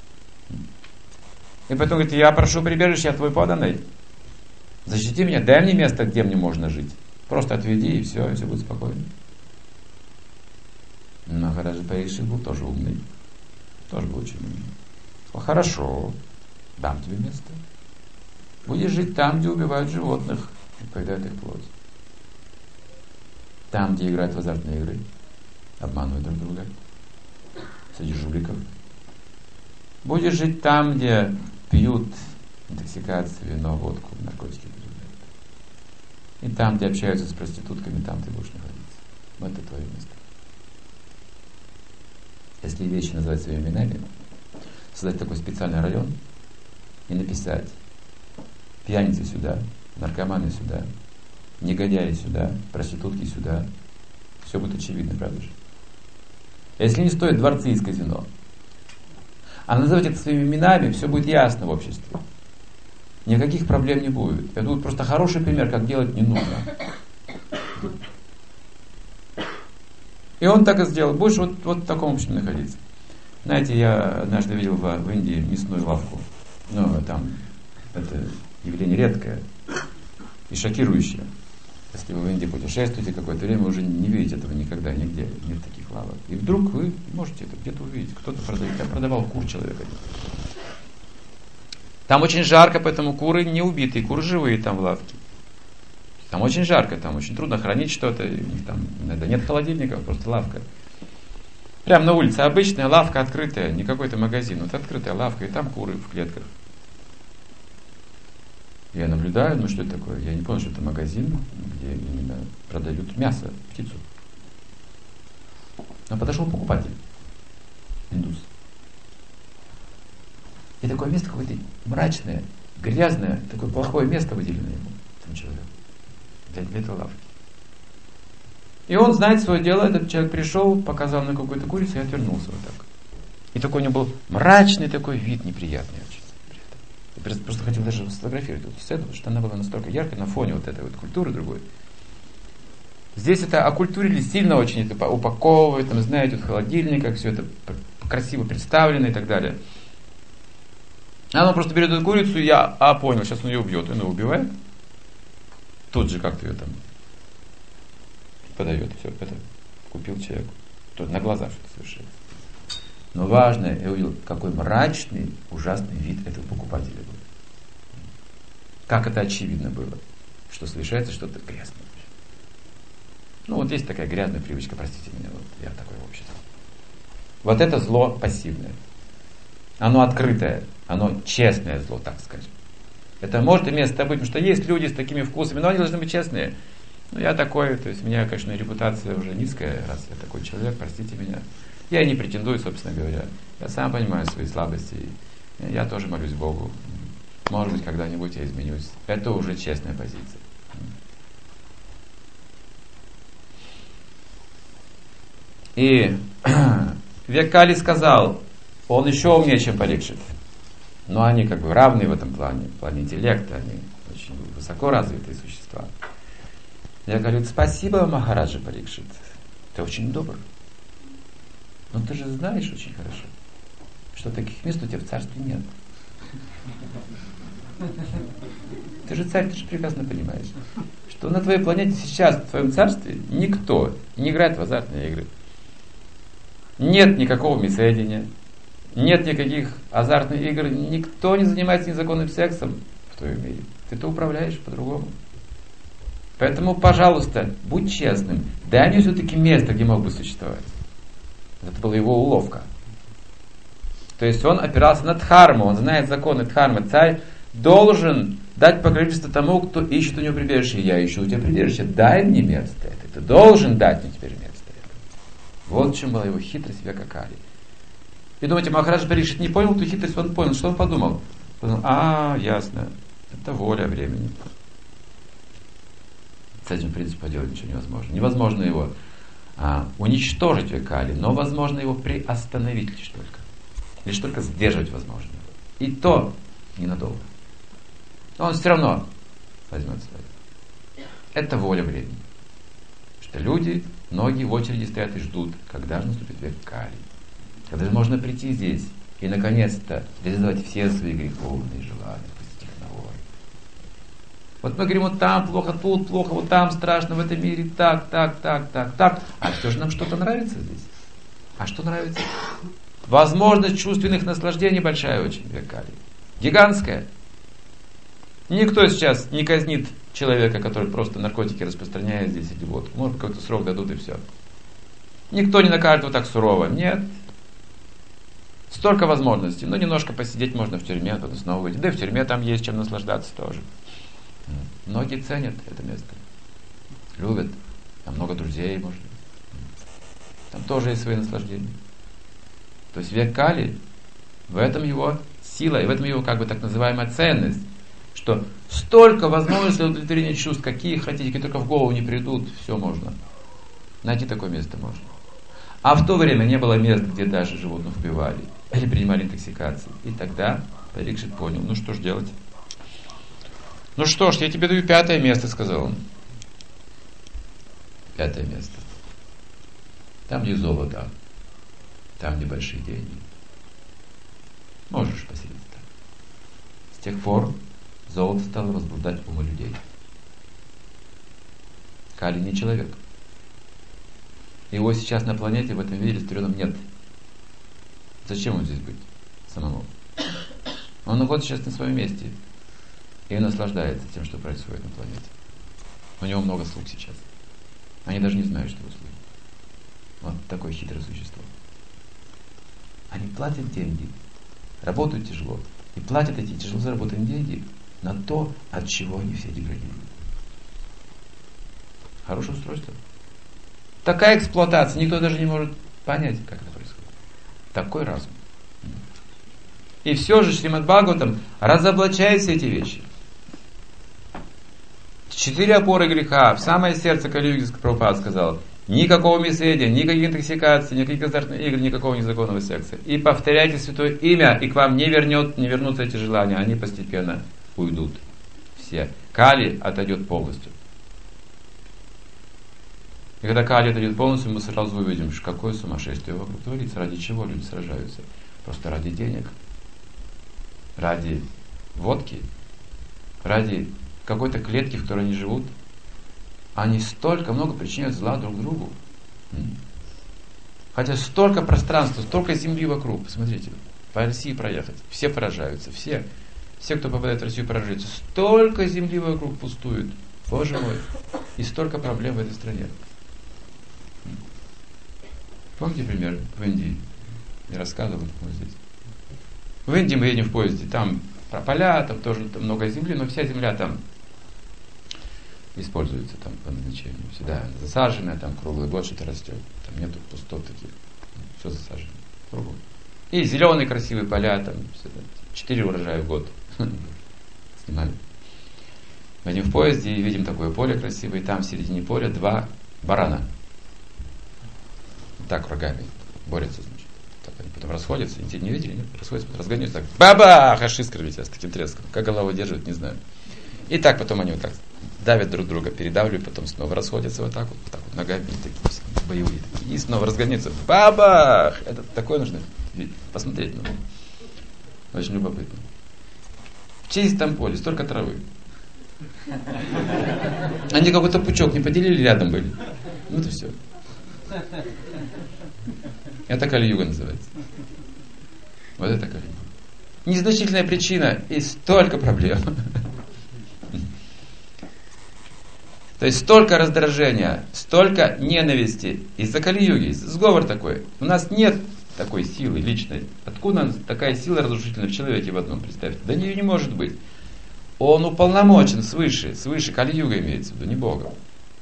И потом говорит: я прошу прибежище, я твой подданный. Защити меня, дай мне место, где мне можно жить. Просто отведи, и все, и все будет спокойно. Махараджа Парикшит был тоже умный. Тоже был очень умный. Сказал: хорошо, дам тебе место. Будешь жить там, где убивают животных и поедают их плоть. Там, где играют в азартные игры, обманывают друг друга, среди жуликов. Будешь жить там, где пьют интоксикацию, вино, водку, наркотики. И там, где общаются с проститутками, там ты будешь находиться. Вот это твое место. Если вещи называть своими именами, создать такой специальный район и написать: пьяницы сюда, наркоманы сюда, негодяи сюда, проститутки сюда. Все будет очевидно, правда же? Если не стоит дворцы из казино, а называть это своими именами, все будет ясно в обществе. Никаких проблем не будет. Это будет просто хороший пример, как делать не нужно. И он так и сделал. Будешь вот, вот в таком обществе находиться. Знаете, я однажды видел в, в Индии мясную лавку. Но там это явление редкое и шокирующее. Если вы в Индии путешествуете какое-то время, вы уже не видите этого никогда, нигде. Нет таких лавок. И вдруг вы можете это где-то увидеть. Кто-то продает. Я продавал кур человека. Там очень жарко, поэтому куры не убитые, куры живые там в лавке. Там очень жарко, там очень трудно хранить что-то. У них там иногда нет холодильников, просто лавка. Прямо на улице обычная лавка открытая, не какой-то магазин. Вот открытая лавка, и там куры в клетках. Я наблюдаю, ну что это такое? Я не понял, что это магазин, где именно продают мясо, птицу. Но подошел покупатель, индус. И такое место какое-то мрачное, Грязное, такое плохое место выделено ему, этому человеку, для, для этой лавки. И он знает свое дело, этот человек пришел, показал на какую-то курицу и отвернулся вот так. И такой у него был мрачный такой вид, неприятный очень. Я просто хотел даже сфотографировать эту сцену, потому что она была настолько яркой на фоне вот этой вот культуры другой. Здесь это окультурили сильно очень, это упаковывают, там, знаете, в холодильниках, все это красиво представлено и так далее. А он просто берет эту курицу, и я, а, понял, сейчас он ее убьет, он ее убивает. Тут же как-то ее там подает, все, это купил человек. Тут на глазах что-то совершается. Но важное, я увидел, какой мрачный, ужасный вид этого покупателя был. Как это очевидно было, что совершается что-то грязное. Ну вот есть такая грязная привычка, простите меня, вот я такой общество. Вот это зло пассивное. Оно открытое, оно честное зло, так скажем. Это может иметь место быть, потому что есть люди с такими вкусами, но они должны быть честные. Ну я такой, то есть у меня, конечно, репутация уже низкая, раз я такой человек, простите меня. Я не претендую, собственно говоря. Я сам понимаю свои слабости. Я тоже молюсь Богу. Может быть, когда-нибудь я изменюсь. Это уже честная позиция. И Веккали сказал, он еще умнее, чем Парикшит. Но они как бы равны в этом плане, в плане интеллекта, они очень высоко развитые существа. Я говорю, спасибо, Махараджа Парикшит, ты очень добр. Но ты же знаешь очень хорошо, что таких мест у тебя в царстве нет. Ты же царь, ты же прекрасно понимаешь, что на твоей планете сейчас, в твоем царстве, никто не играет в азартные игры. Нет никакого мясоедения, нет никаких азартных игр, никто не занимается незаконным сексом в твоем мире. Ты-то управляешь по-другому. Поэтому, пожалуйста, будь честным, дай мне все-таки место, где мог бы существовать. Это была его уловка. То есть он опирался на дхарму, он знает законы дхармы. Царь должен дать покровительство тому, кто ищет у него прибежище. Я ищу у тебя прибежище, дай мне место это. Ты должен дать мне теперь место это. Вот в чем была его хитрость Веккали. И думаете, Махарадж Парикшит не понял эту хитрость, он понял. Что он подумал? Подумал, а, ясно, это воля времени. С этим, в принципе, поделать ничего невозможно. Невозможно его а, уничтожить Веккали, но возможно его приостановить лишь только. Лишь только сдерживать возможно. И то ненадолго. Но он все равно возьмет свое. Это воля времени. Что люди, многие в очереди стоят и ждут, когда же наступит Веккали. Когда же можно прийти здесь и наконец-то реализовать все свои греховные желания. Вот мы говорим, вот там плохо, тут плохо, вот там страшно, в этом мире так, так, так, так, так. А все же нам что-то нравится здесь. А что нравится? Возможность чувственных наслаждений большая очень в Веккали. Гигантская. Никто сейчас не казнит человека, который просто наркотики распространяет здесь или вот. Может, какой-то срок дадут и все. Никто не накажет вот так сурово. Нет. Столько возможностей. Ну, немножко посидеть можно в тюрьме, потом снова выйти. Да и в тюрьме там есть чем наслаждаться тоже. Многие ценят это место. Любят. Там много друзей, может быть. Там тоже есть свои наслаждения. То есть Веккали, в этом его сила, и в этом его как бы так называемая ценность, что столько возможностей удовлетворения чувств, какие хотите, какие только в голову не придут, все можно. Найти такое место можно. А в то время не было мест, где даже животных убивали или принимали интоксикации. И тогда Парикшит понял, ну что ж делать? Ну что ж, я тебе даю пятое место, сказал он. Пятое место. Там, где золото, там, где большие деньги. Можешь поселиться там. С тех пор золото стало возбуждать умы людей. Кали не человек. Его сейчас на планете в этом мире стрёном нет. Зачем он здесь быть самому? Он находится сейчас на своем месте и наслаждается тем, что происходит на планете. У него много слуг сейчас. Они даже не знают, что его слуги. Вот такое хитрое существо. Они платят деньги, работают тяжело, и платят эти тяжело заработанные деньги на то, от чего они все деградируют. Хорошее устройство. Такая эксплуатация, никто даже не может понять, как это происходит. Такой разум. И все же Шримад Бхагаватам разоблачает все эти вещи. Четыре опоры греха. В самое сердце Кали-юги Прабхупад сказал: никакого мисведения, никаких интоксикаций, никаких азартных игр, никакого незаконного секса. И повторяйте святое имя, и к вам не, вернет, не вернутся эти желания. Они постепенно уйдут. Все. Кали отойдет полностью. И когда Кали отойдет полностью, мы сразу увидим, что какое сумасшествие вокруг творится. Ради чего люди сражаются? Просто ради денег. Ради водки. Ради какой-то клетки, в которой они живут. Они столько много причиняют зла друг другу. Хотя столько пространства, столько земли вокруг. Посмотрите, по России проехать. Все поражаются. Все. Все, кто попадает в Россию, поражаются. Столько земли вокруг пустует. Боже мой. И столько проблем в этой стране. Помните пример в Индии? Я рассказывал вот здесь. В Индии мы едем в поезде. Там поля, там тоже там много земли, но вся земля там используется там по назначению. Всегда засаженная, там круглый год что-то растет. Там нету пустот таких. Все засажено. Кругом. И зеленые красивые поля, там четыре урожая в год. Снимали. Мы идем в поезде и видим такое поле красивое, и там в середине поля два барана. Так рогами борются, значит. Так они потом расходятся. Не, не видели? Нет? Расходятся, разгоняются так. Бабах! Аж искры летят с таким треском. Как голову держат, не знаю. И так потом они вот так давят друг друга, передавливают, потом снова расходятся вот так вот, вот так вот ногами, такие боевые. И снова разгоняются. Бабах! Это такое нужно посмотреть. Ну. Очень любопытно. В чистом поле, столько травы. Они какой-то пучок не поделили, рядом были. Ну это все. Это Кали-юга называется. Вот это Кали-юга. Незначительная причина и столько проблем. То есть столько раздражения, столько ненависти из-за Кали-юги, сговор такой. У нас нет такой силы личной. Откуда такая сила разрушительная в человеке в одном, представьте? Да ее не может быть. Он уполномочен свыше, свыше Кали-юга имеется в виду, не Богом.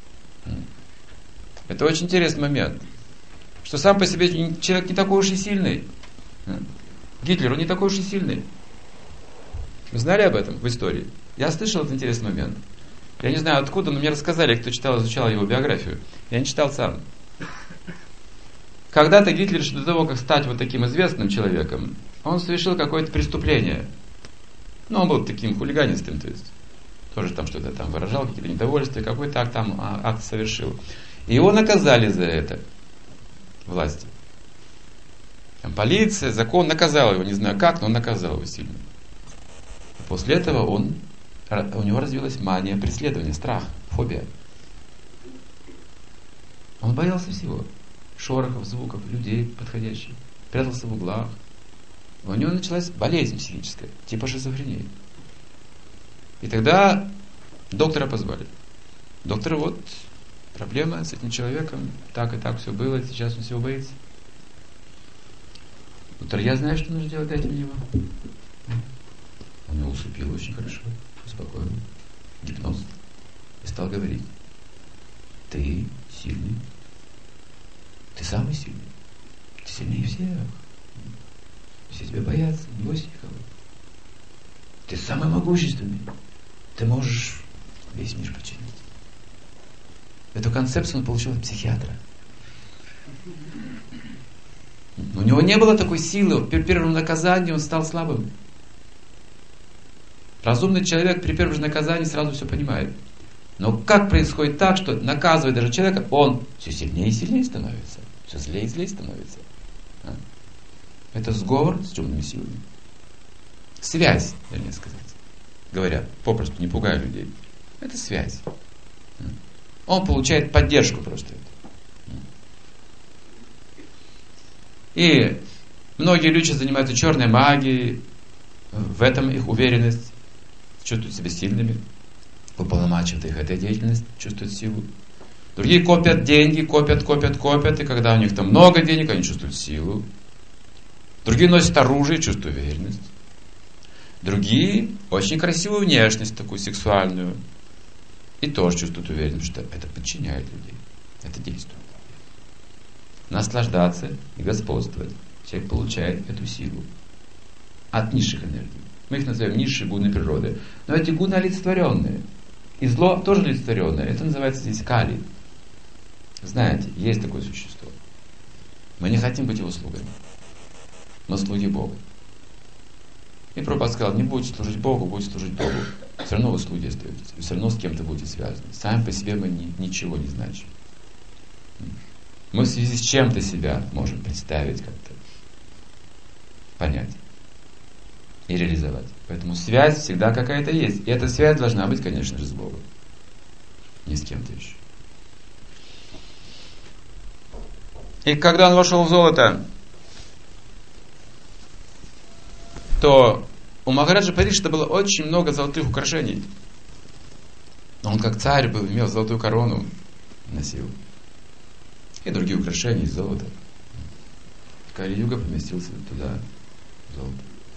Это очень интересный момент. Что сам по себе человек не такой уж и сильный. Гитлер, он не такой уж и сильный. Вы знали об этом в истории? Я слышал этот интересный момент. Я не знаю откуда, но мне рассказали, кто читал, изучал его биографию. Я не читал сам. Когда-то Гитлер, до того, как стать вот таким известным человеком, он совершил какое-то преступление. Ну, он был таким хулиганистым, то есть тоже там что-то там выражал, какие-то недовольства, какой-то акт там акт совершил. И его наказали за это власти. Там полиция, закон наказал его, не знаю как, но он наказал его сильно. После этого он, у него развилась мания преследования, страх, фобия. Он боялся всего. Шорохов, звуков, людей подходящих. Прятался в углах. У него началась болезнь психическая, типа шизофрении. И тогда доктора позвали. Доктор, вот проблема с этим человеком, так и так все было, сейчас он всего боится. Доктор, я знаю, что нужно делать, дайте мне его. Он его усыпил очень хорошо, успокоил. Гипноз. И стал говорить: ты сильный. Ты самый сильный. Ты сильнее всех. Все тебя боятся, не бойся никого. Ты самый могущественный. Ты можешь весь мир починить. Эту концепцию он получил от психиатра. Но у него не было такой силы. При первом наказании он стал слабым. Разумный человек при первом же наказании сразу все понимает. Но как происходит так, что наказывая даже человека, он все сильнее и сильнее становится. Все злее и злее становится. А? Это сговор с темными силами. Связь, вернее сказать. Говорят, попросту, не пугая людей. Это связь. Он получает поддержку просто. И многие люди занимаются черной магией. В этом их уверенность. Чувствуют себя сильными. Уполномачивает их эта деятельность, чувствуют силу. Другие копят деньги, копят, копят, копят. И когда у них там много денег, они чувствуют силу. Другие носят оружие, чувствуют уверенность. Другие очень красивую внешность, такую сексуальную. И тоже чувствуют уверенность, что это подчиняет людей. Это действует. Наслаждаться и господствовать. Человек получает эту силу. от низших энергий. Мы их называем низшие гуны природы. Но эти гуны олицетворенные. И зло тоже олицетворенное. Это называется здесь кали. Знаете, есть такое существо. Мы не хотим быть его слугами. Мы слуги Бога. И Прабхупада сказал, не будете служить Богу, будете служить Богу. Все равно вы слуги остаетесь. Вы все равно с кем-то будете связаны. Сами по себе мы ни, ничего не значим. Мы в связи с чем-то себя можем представить как-то, понять и реализовать. Поэтому связь всегда какая-то есть. И эта связь должна быть, конечно же, с Богом. Не с кем-то еще. И когда он вошел в золото, то у Махараджа Парикшита было очень много золотых украшений. Он как царь был, имел золотую корону, носил. И другие украшения из золота. Кали-юга поместился туда золото.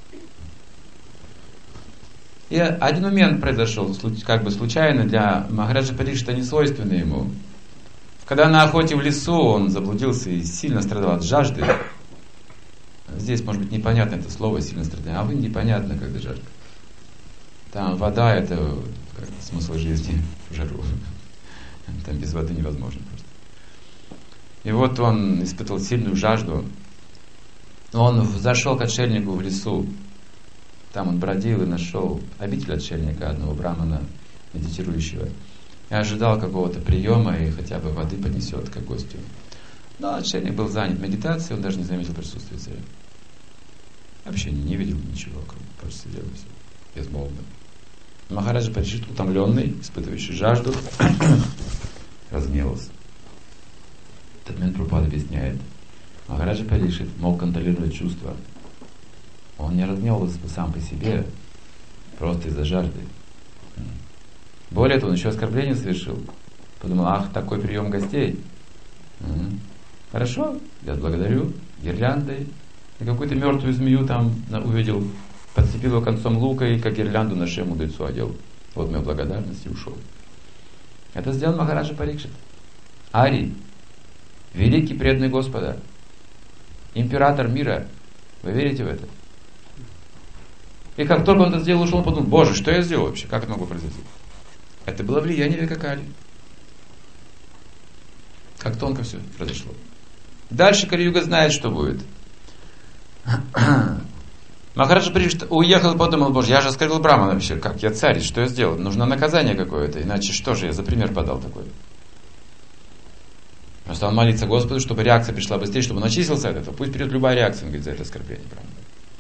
И один момент произошел, как бы случайно, для Махараджа Парикшита не свойственный ему. Когда на охоте в лесу он заблудился и сильно страдал от жажды. Здесь, может быть, непонятно это слово «сильно страдание», а в Индии понятно, когда жарко. Там вода — это как смысл жизни в жару. Там без воды невозможно просто. И вот он испытывал сильную жажду. Он зашел к отшельнику в лесу. Там он бродил и нашел обитель отшельника, одного брамана, медитирующего. И ожидал какого-то приема и хотя бы воды поднесет к гостю. Но отшельник был занят медитацией, он даже не заметил присутствия царя. Вообще не видел ничего вокруг, просто сидел и все, безмолвно. Махараджа Парикшит, утомленный, испытывающий жажду, разгневался. В этот момент Прабхупада объясняет, Махараджа Парикшит мог контролировать чувства. Он не разгневался сам по себе, просто из-за жажды. Более того, он еще оскорбление совершил. Подумал, ах, такой прием гостей. Угу. Хорошо, я благодарю, гирляндой. И какую-то мертвую змею там увидел, подцепил его концом лука и как гирлянду на шею мудрецу одел. Вот моя благодарность и ушел. Это сделал Махараджа Парикшит. Ари, великий преданный Господа, император мира. Вы верите в это? И как только он это сделал, ушел, он подумал, Боже, что я сделал вообще? Как это могло произойти? Это было влияние века Кали. Как тонко все произошло. Дальше Кали-юга знает, что будет. Махараджа Парикшит уехал и подумал, Боже, я же оскорбил брамана вообще. Как я царь, что я сделал? Нужно наказание какое-то, иначе что же я за пример подал такой? Просто он молится Господу, чтобы реакция пришла быстрее, чтобы он очистился от этого. Пусть придет любая реакция, он говорит, за это оскорбление брамана.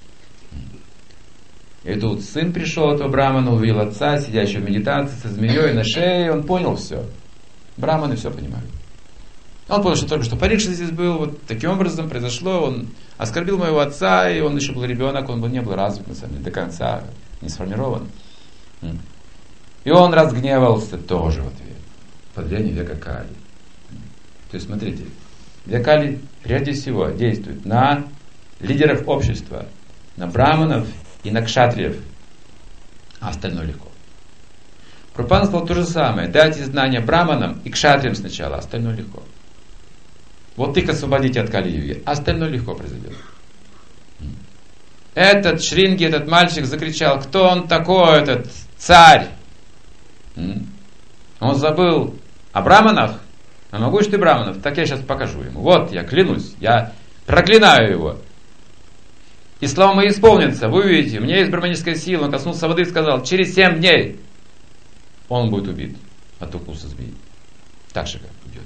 И тут сын пришел этого брамана, увидел отца, сидящего в медитации, со змеей на шее, он понял все. Браманы все понимали. Он понял, что только что Парикшит здесь был, вот таким образом произошло, он оскорбил моего отца, и он еще был ребенок, он не был развит, на самом деле, до конца, не сформирован. И он разгневался тоже в ответ, под влиянием века Кали. То есть, смотрите, век Кали прежде всего действует на лидеров общества, на браманов и на кшатриев, а остальное легко. Прабхупада сказал то же самое. Дайте знания браманам и кшатриям сначала, а остальное легко. Вот их освободите от Кали-юги, а остальное легко произойдет. Этот Шринги, этот мальчик закричал, кто он такой, этот царь? Он забыл о браманах, о могуществе браманов. Так я сейчас покажу ему. Вот я клянусь, я проклинаю его. И слова мои исполнятся. Вы увидите, у меня есть браманическая сила. Он коснулся воды и сказал, через семь дней он будет убит от укуса змеи. Так же, как убьет.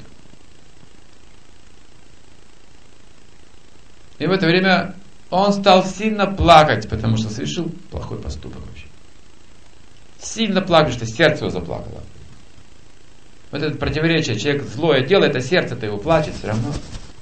И в это время он стал сильно плакать, потому что совершил плохой поступок вообще. Сильно плакать, что сердце его заплакало. Вот это противоречие. Человек злое делает, а сердце-то его плачет все равно.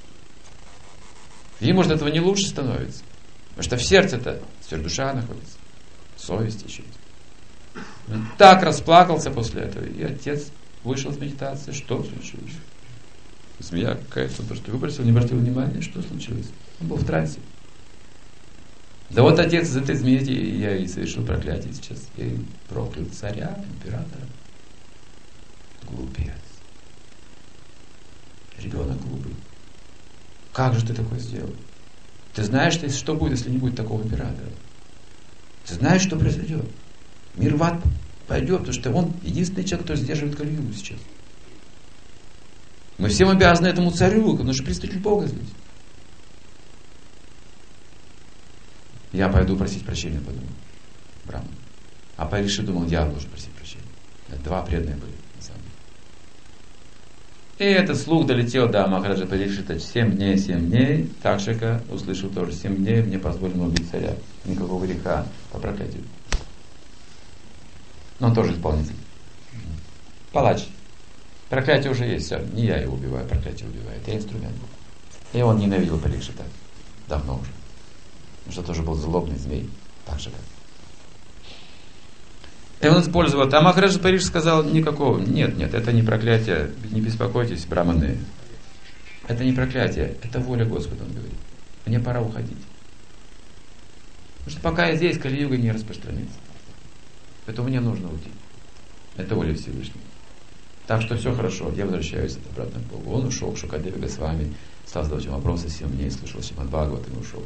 Ему же от этого не лучше становится. Потому что в сердце-то теперь душа находится. Совесть еще есть. Он так расплакался после этого. И отец вышел из медитации. Что случилось? Змея какая-то. Он просто выбросил, не обратил внимания. Что случилось? Он был в трансе. Да вот отец из этой змеи я и совершил проклятие сейчас. Я и проклял царя, императора. Глупец. Ребенок глупый. Как же ты такое сделал? Ты знаешь, что будет, если не будет такого императора? Ты знаешь, что произойдет. Мир в ад пойдет, потому что он единственный человек, который сдерживает Кали-югу сейчас. Мы всем обязаны этому царю, потому что представитель Бога здесь. Я пойду просить прощения, подумал Брахман. А Парикшит думал, я должен просить прощения. Это два преданные были, на самом деле. И этот слух долетел до Махараджа Парикшита. Семь дней, семь дней. Такшика услышал тоже. Семь дней мне позволено убить царя. Никакого греха по проклятию. Но он тоже исполнитель. Палач. Проклятие уже есть. Все. Не я его убиваю, проклятие убивает. Я инструмент. И он ненавидел Парикшита. Давно уже. Потому что тоже был злобный змей. Так же как. И он использовал. А Махараджа Парикшит сказал никакого. Нет, нет, это не проклятие. Не беспокойтесь, браманы. Это не проклятие. Это воля Господа, он говорит. Мне пора уходить. Потому что пока я здесь, Кали-юга не распространится. Поэтому мне нужно уйти. Это воля Всевышнего. Так что все хорошо. Я возвращаюсь обратно к Богу. Он ушел. Шукадева Госвами стал задавать ему вопросы. семь дней слушал Шримад Бхагават и ушел.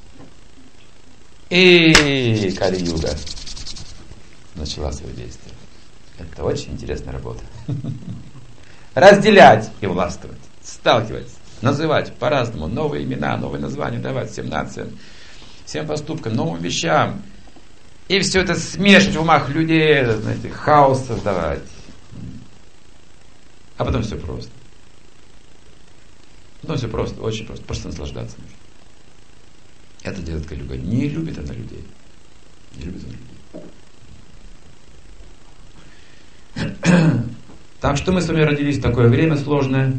И Кали-юга начала свое действие. Это очень интересная работа. Разделять и властвовать. Сталкивать. Называть по-разному. Новые имена, новые названия давать всем нациям, всем поступкам, новым вещам. И все это смешивать в умах людей, знаете, хаос создавать. А потом все просто. Потом все просто, очень просто. Просто наслаждаться нужно. Это делает Кали-юга. Не любит она людей. Не любит она людей. Так что мы с вами родились в такое время сложное.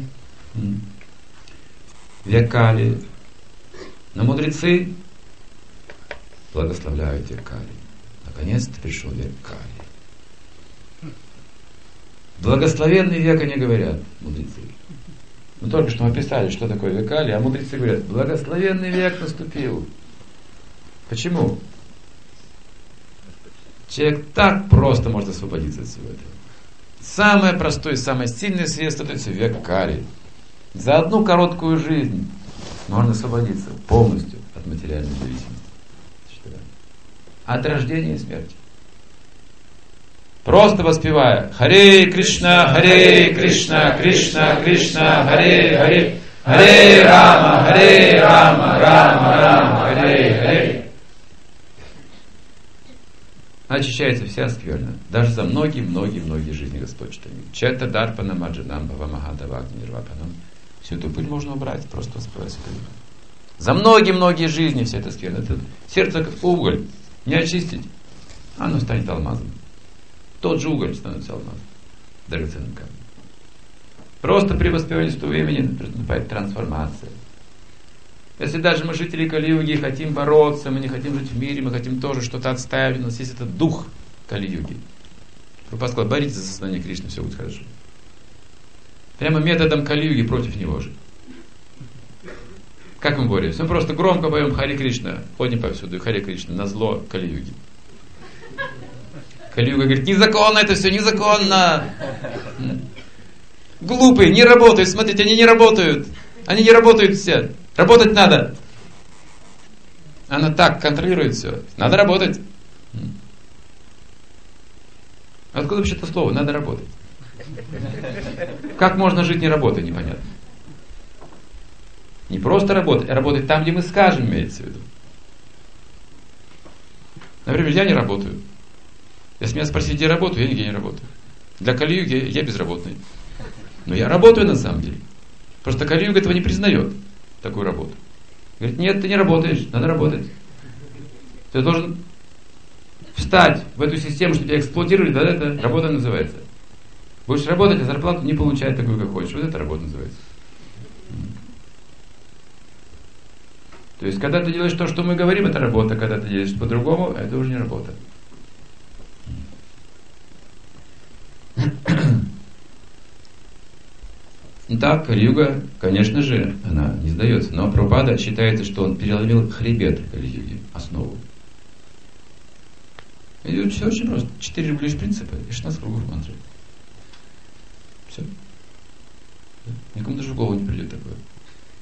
Век Кали. Но мудрецы благословляют век Кали. Наконец-то пришел век Кали. Благословенный век, они говорят, мудрецы. Мы только что описали, что такое век Кали, а мудрецы говорят, благословенный век наступил. Почему? Человек так просто может освободиться от всего этого. Самое простое, самое сильное средство — это век Кали. За одну короткую жизнь можно освободиться полностью от материальной зависимости. От рождения и смерти. Просто воспевая Харе Кришна, Харе Кришна, Кришна, Кришна, Харе Харе, Харе Рама, Харе Рама, Рама Рама, Харе Харе. Очищается вся скверна. Даже за многие-многие-многие жизни Господь читает. Чета Дарпана Маджанам Бава Махада Агни Нирвапанам. Всю эту пыль можно убрать, просто воспевать. За многие-многие жизни вся эта скверна. Это сердце как уголь. Не очистить, оно станет алмазом. Тот же уголь становится алмазом. Драгоценным камнем. Просто при воспевании этого времени наступает трансформация. Если даже мы, жители Кали-юги, хотим бороться, мы не хотим жить в мире, мы хотим тоже что-то отстаивать, у нас есть этот дух Кали-юги. Прабхупада сказал, боритесь за сознание Кришны, все будет хорошо. Прямо методом Кали-юги против него же. Как мы боремся? Мы просто громко поем Харе Кришна, ходим повсюду, Харе Кришна, на зло Кали-юги. Кали-юга говорит, незаконно это все, незаконно. Глупые, не работают, смотрите, они не работают. Они не работают все. Работать надо. Она так контролирует все. Надо работать. Откуда вообще это слово? Надо работать. Как можно жить не работая, непонятно. Не просто работать, а работать там, где мы скажем, имеется в виду. Например, я не работаю. Если меня спросить, где я работаю, я нигде не работаю. Для Кали-юги я безработный. Но я работаю на самом деле. Просто Кали-юга этого не признает, такую работу. Говорит, нет, ты не работаешь, надо работать. Ты должен встать в эту систему, чтобы тебя эксплуатировали, да, это работа называется. Будешь работать, а зарплату не получать такую, как хочешь. Вот это работа называется. То есть, когда ты делаешь то, что мы говорим, это работа. Когда ты делаешь по-другому, это уже не работа. Итак, Кали-юга, конечно же, она не сдается. Но Прабхупада считается, что он переломил хребет Кали-юги, основу. И все очень просто. Четыре рублей принципа и шестнадцать кругов мантры. Все. Никому даже в голову не придет такое.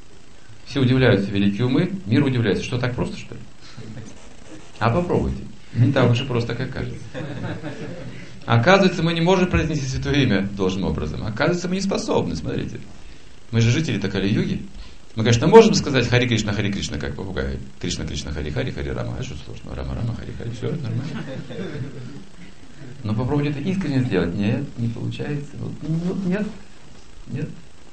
Все удивляются, великие умы, мир удивляется. Что, так просто, что ли? А попробуйте. Не так уж и просто, как кажется. Оказывается, мы не можем произнести святое имя должным образом. Оказывается, мы не способны, смотрите. Мы же жители Кали-юги. Мы, конечно, можем сказать Хари Кришна, Хари Кришна, как попугай. Кришна, Кришна, Хари, Хари, Хари, Рама. А что сложного? Рама, Рама, Хари, Хари. Все нормально. Но попробуйте это искренне сделать. Нет, не получается. Вот, вот нет. Нет.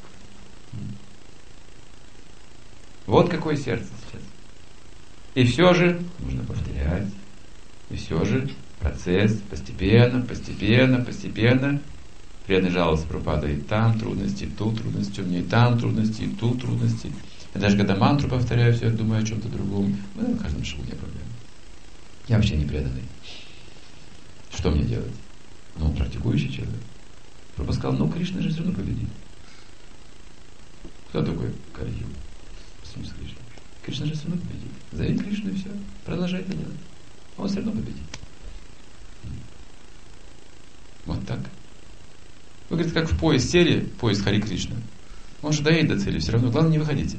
Вот какое сердце сейчас. И все же нужно повторять. И все же процесс постепенно, постепенно, постепенно. Преданный жаловался Прабхупада, и там трудности, и тут трудности, у меня и там трудности, и тут трудности. Я даже когда мантру повторяю, все, я думаю о чем-то другом. Ну, на каждом шагу у меня проблемы. Я вообще не преданный. Что мне делать? Ну, практикующий человек. Прабхупада сказал, ну, Кришна же все равно победит. Кто такой Кали-юга? В смысле Кришна? Кришна же все равно победит. Зови Кришну и все. Продолжай это делать. Он все равно победит. Вот так. Вы говорите, как в поезд сели, поезд Хари Кришна. Он же доедет до цели, все равно. Главное, не выходите.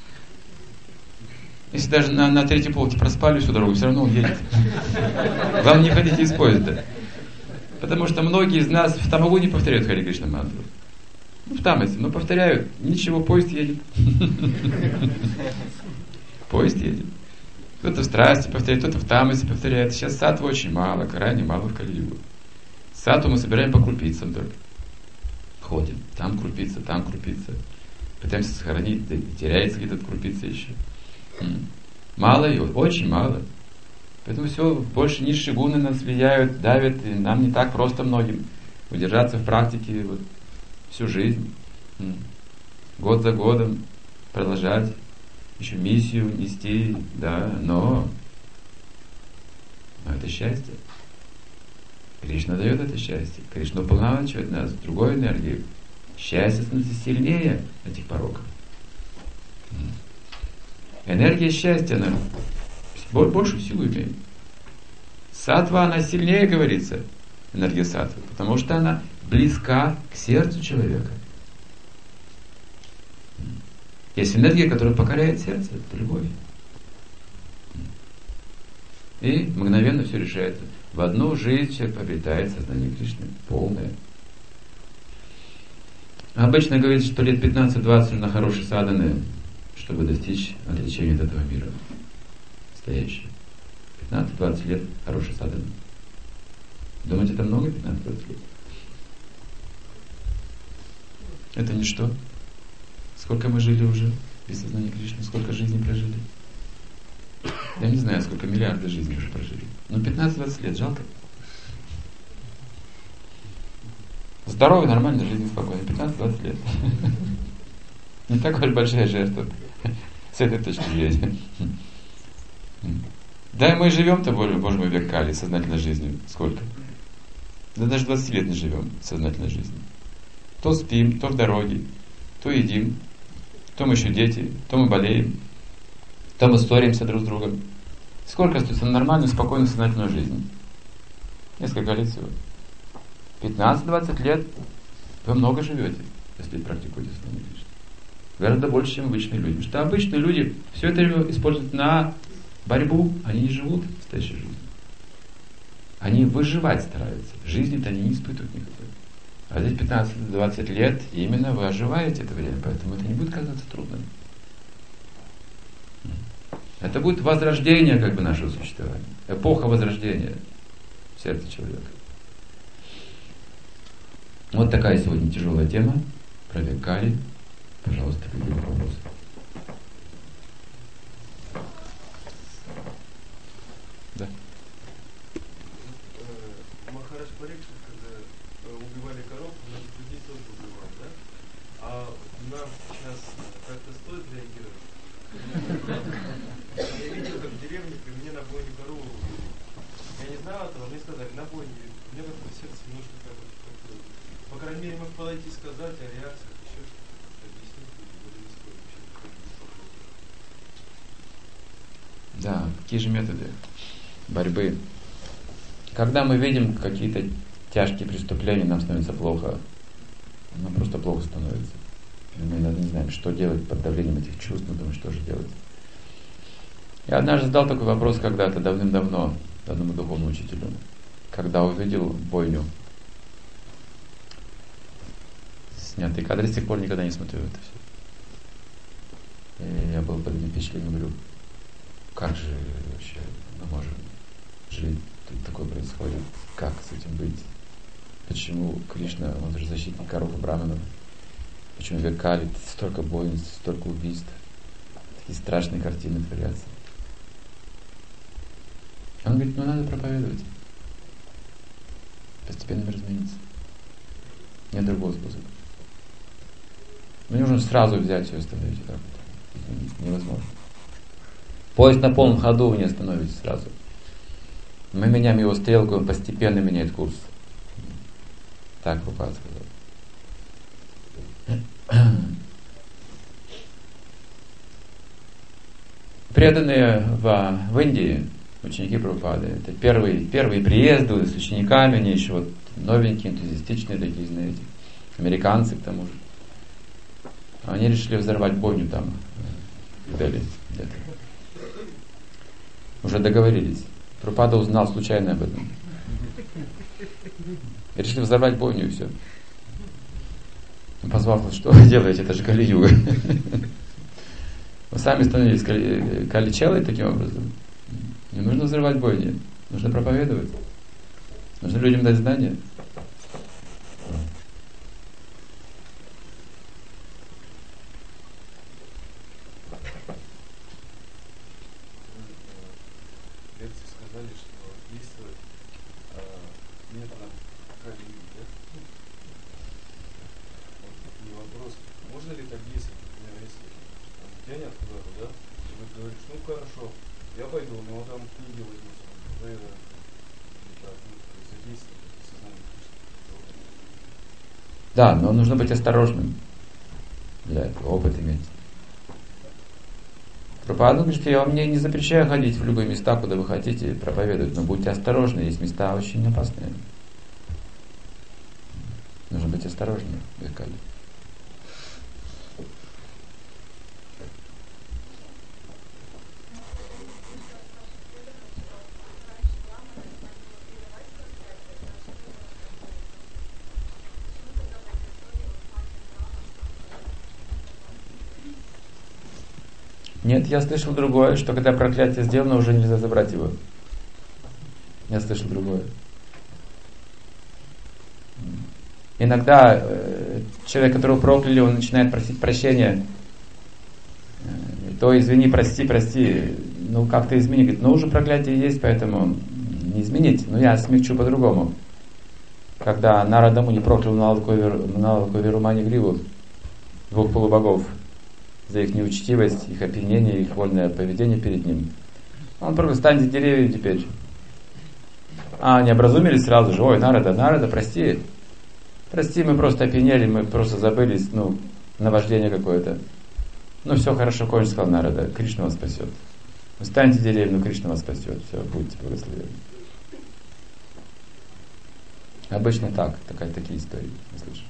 Если даже на, на третьей полке проспали всю дорогу, все равно он едет. Главное, не выходите из поезда. Потому что многие из нас в Тамагу не повторяют Хари Кришна мантру. Ну, в Тамасе, но повторяют. Ничего, поезд едет. Поезд едет. Кто-то в страсти повторяет, кто-то в Тамасе повторяет. Сейчас саттвы очень мало, крайне мало в Кали-югу. Саттву мы собираем по крупицам только. Ходим, там крупица, там крупица. Пытаемся сохранить, да, теряется где-то крупица еще. Мало ее, очень мало. Поэтому все, больше низшие гуны нас влияют, давят, и нам не так просто многим удержаться в практике вот, всю жизнь. Год за годом продолжать, еще миссию нести, да, но, но это счастье. Кришна дает это счастье. Кришна уполномачивает нас в другой энергии. Счастье становится сильнее этих пороков. Энергия счастья, она большую силу имеет. Саттва, она сильнее, говорится, энергия саттвы, потому что она близка к сердцу человека. Есть энергия, которая покоряет сердце, это любовь. И мгновенно все решается. В одну жизнь человек обретает сознание Кришны. Полное. Обычно говорится, что лет пятнадцать-двадцать на хорошей садханы, чтобы достичь отречения от этого мира. Настоящее. пятнадцать-двадцать лет хорошей садханы. Думаете, это много пятнадцать-двадцать лет? Это ничто. Сколько мы жили уже без сознания Кришны? Сколько жизней прожили? Я не знаю, сколько миллиардов жизней уже прожили. Но пятнадцать-двадцать лет, жалко. Здоровой, нормальной жизни, спокойно. пятнадцать-двадцать лет. Не такая большая жертва. С этой точки зрения. Да, и мы живем-то, боже мой, век Кали, сознательной жизнью. Сколько? Да даже двадцать лет не живем сознательной жизнью. То спим, то в дороге, то едим, то мы еще дети, то мы болеем, то мы ссоримся друг с другом. Сколько остается на нормальную, спокойную, сознательную жизнь? Несколько лет всего. пятнадцать-двадцать лет вы много живете, если практикуете сознание Кришны. Гораздо больше, чем обычные люди. Потому что обычные люди все это используют на борьбу, они не живут настоящей жизнью. Они выживать стараются. Жизни-то они не испытывают никакой. А здесь пятнадцать-двадцать лет, и именно вы оживаете это время, поэтому это не будет казаться трудным. Это будет возрождение как бы нашего существования. Эпоха возрождения в сердце человека. Вот такая сегодня тяжелая тема про век Кали. Пожалуйста, какие вопросы? Да. Махарадж Парикшит, когда убивали коров, многих людей тоже убивал, да? А нам сейчас как-то стоит реагировать? Я видел, как в деревне при мне на бойне корову убили. Я не знаю этого, мне сказали, на бойне. Мне как-то сердце немножко как бы, по крайней мере, мог подойти и сказать о реакциях, еще что-то объяснить, или не стоит вообще. Да, какие же методы борьбы? Когда мы видим какие-то тяжкие преступления, нам становится плохо. Нам просто плохо становится. И мы иногда не знаем, что делать под давлением этих чувств, мы думаем, что же делать. Я однажды задал такой вопрос когда-то, давным-давно, одному духовному учителю, когда увидел бойню. Снятые кадры, с тех пор никогда не смотрю это все. И я был под этим впечатлением, говорю, как же вообще мы можем жить, тут такое происходит, как с этим быть? Почему Кришна, он же защитник коров и браманов, почему век Кали столько бойн, столько убийств, такие страшные картины творятся. Он говорит, ну надо проповедовать. Постепенно размениться. Нет другого способа. Ну не нужно сразу взять все и остановить. Так вот. Невозможно. Поезд на полном ходу вы не остановите сразу. Мы меняем его стрелку, он постепенно меняет курс. Так Прабхупада сказал. Преданные в, в Индии, ученики Прабхупады, это первые, первые приезды с учениками, они еще вот новенькие, энтузиастичные такие, знаете, американцы к тому же. Они решили взорвать бойню там, в Дели, где-то. Уже договорились. Прабхупада узнал случайно об этом. И решили взорвать бойню и все. Он позвал, сказал, что вы делаете, это же Кали-юга. Вы сами становились кали-челой таким образом. Не нужно взрывать бойни, нужно проповедовать. Нужно людям дать знания. Лекции сказали, что действует э, методом Кали-юги, да? Вот такой вопрос. Можно ли так действовать, например, если там, тянет куда-то, да? И вы говорите, ну хорошо, я пойду, но там книги возьму, проверю. Задействовать сознание Кришны. Да, но нужно быть осторожным для этого, опыт иметь. Прабхупада говорит, что я вам не, не запрещаю ходить в любые места, куда вы хотите проповедовать, но будьте осторожны, есть места очень опасные. Нужно быть осторожным, Векали. Нет, я слышал другое, что когда проклятие сделано, уже нельзя забрать его. Я слышал другое. Иногда э, человек, которого прокляли, он начинает просить прощения. Э, то извини, прости, прости. Ну как-то измени. Говорит, ну уже проклятие есть, поэтому не изменить. Но я смягчу по-другому. Когда Нарада Муни проклял Налаку Вирумани Гриву, двух полубогов, за их неучтивость, их опьянение, их вольное поведение перед ним. Он просто станет деревьями теперь. А, они образумились сразу же. Ой, Нарада, Нарада, прости. Прости, мы просто опьянели, мы просто забылись, ну, наваждение какое-то. Ну, все хорошо кончится, сказал Нарада. Кришна вас спасет. Вы станете деревьями, но Кришна вас спасет. Все, будьте благословенны. Обычно так, такая, такие истории, я слышу.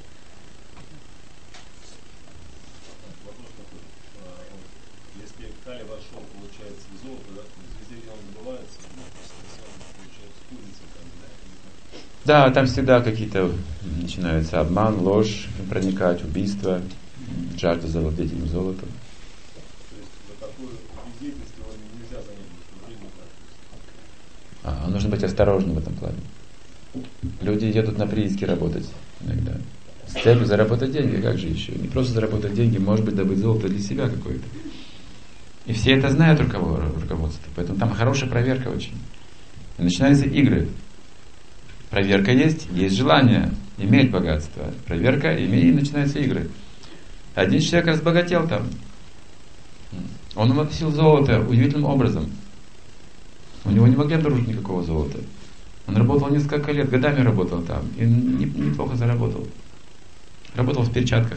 Кали вошел, получается, в золото, да, везде, где он добывается, ну, получается, курица там, да? Да, там всегда какие-то начинаются обман, ложь, проникать, убийство, жажда завладеть этим золотом. То есть за такую бездеятельность его нельзя занять в жизни, так? А, нужно быть осторожным в этом плане. Люди едут на прииски работать иногда. С целью заработать деньги, как же еще? Не просто заработать деньги, может быть, добыть золото для себя какое-то. И все это знают руководство, поэтому там хорошая проверка очень. И начинаются игры. Проверка есть, есть желание иметь богатство. Проверка, имеет, и начинаются игры. Один человек разбогател там. Он уносил золото удивительным образом. У него не могли обнаружить никакого золота. Он работал несколько лет, годами работал там. И неплохо заработал. Работал в перчатках.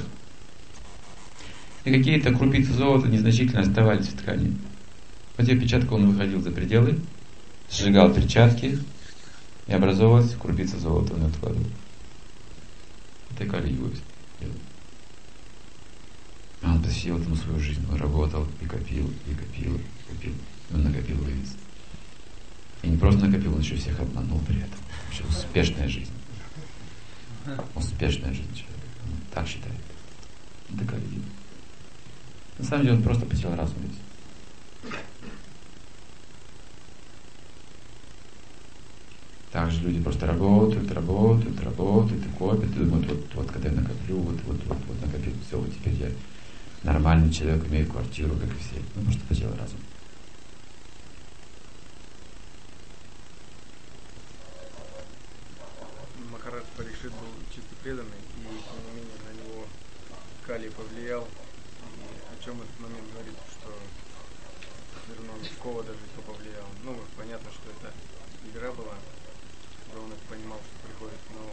И какие-то крупицы золота незначительно оставались в ткани. В эти перчатки он выходил за пределы, сжигал перчатки, и образовалась крупица золота, он откладывал. Это Кали-юга. Он посвятил этому свою жизнь, он работал и копил, и копил, и копил. Он накопил вывез. И не просто накопил, он еще всех обманул при этом. Вообще успешная жизнь. Успешная жизнь человека. Он так считает. Это как видно. На самом деле он просто потерял разум весь. Также люди просто работают, работают, работают и копят, и думают, вот, вот когда я накоплю, вот, вот, вот, вот накопил, все, вот теперь я нормальный человек, имею квартиру, как и все. Ну, просто потерял разум. Махарадж Парикшит был чисто преданный, и тем не менее на него Кали повлиял. И о чем этот момент говорит, что верно, Кова даже то повлиял. Ну, понятно, что это игра была, когда он это понимал, что приходит, но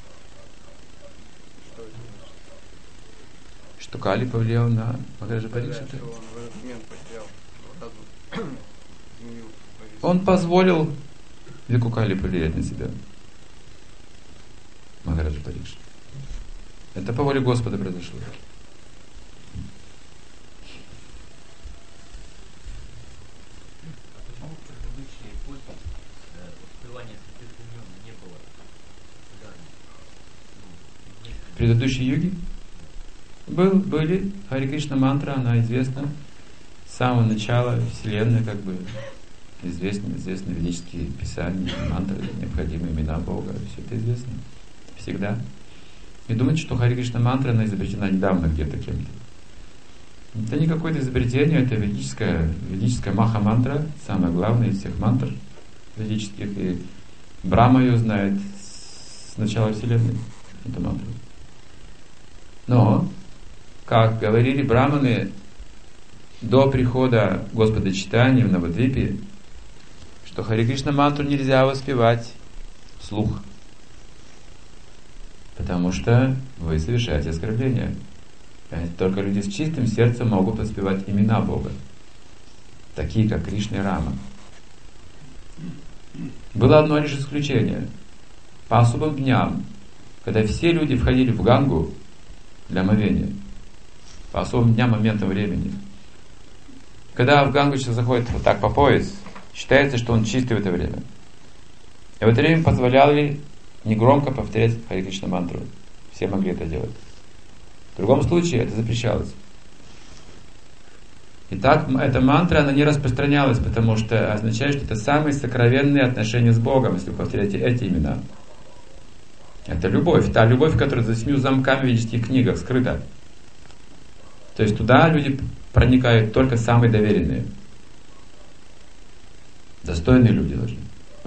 что это значит? Что Кали повлиял на Махараджа Да, Парикшита? что он в этот момент потерял разум, изменил поведение. Он позволил веку Кали повлиять на себя. Махараджа Парикшит. Это по воле Господа произошло. А почему в предыдущей эпохе э, воспевания святых имен не было ударно? Ну, В предыдущей юге был, были Хари Кришна мантра, она известна с самого начала Вселенной, как бы известны, известны ведические писания, мантры, необходимые имена Бога, все это известно. Всегда. И думаете, что Хари Кришна мантра, она изобретена недавно где-то кем-то. Это не какое-то изобретение, это ведическая, ведическая маха-мантра, самая главная из всех мантр ведических. И Брахма ее знает с начала Вселенной, эту мантру. Но, как говорили браманы до прихода Господа Чайтаньи в Навадвипе, что Хари Кришна мантру нельзя воспевать вслух, потому что вы совершаете оскорбление. Только люди с чистым сердцем могут воспевать имена Бога, такие как Кришна и Рама. Было одно лишь исключение. По особым дням, когда все люди входили в Гангу для омовения, по особым дням, моментам времени. Когда в Гангу человек заходит вот так по пояс, считается, что он чистый в это время. И в это время позволяли негромко повторять Хари Кришна мантру. Все могли это делать. В другом случае это запрещалось. Итак, эта мантра, она не распространялась, потому что означает, что это самые сокровенные отношения с Богом, если вы повторяете эти имена. Это любовь, та любовь, которая за семью замками в ведических книгах скрыта. То есть туда люди проникают только самые доверенные. Достойные люди должны.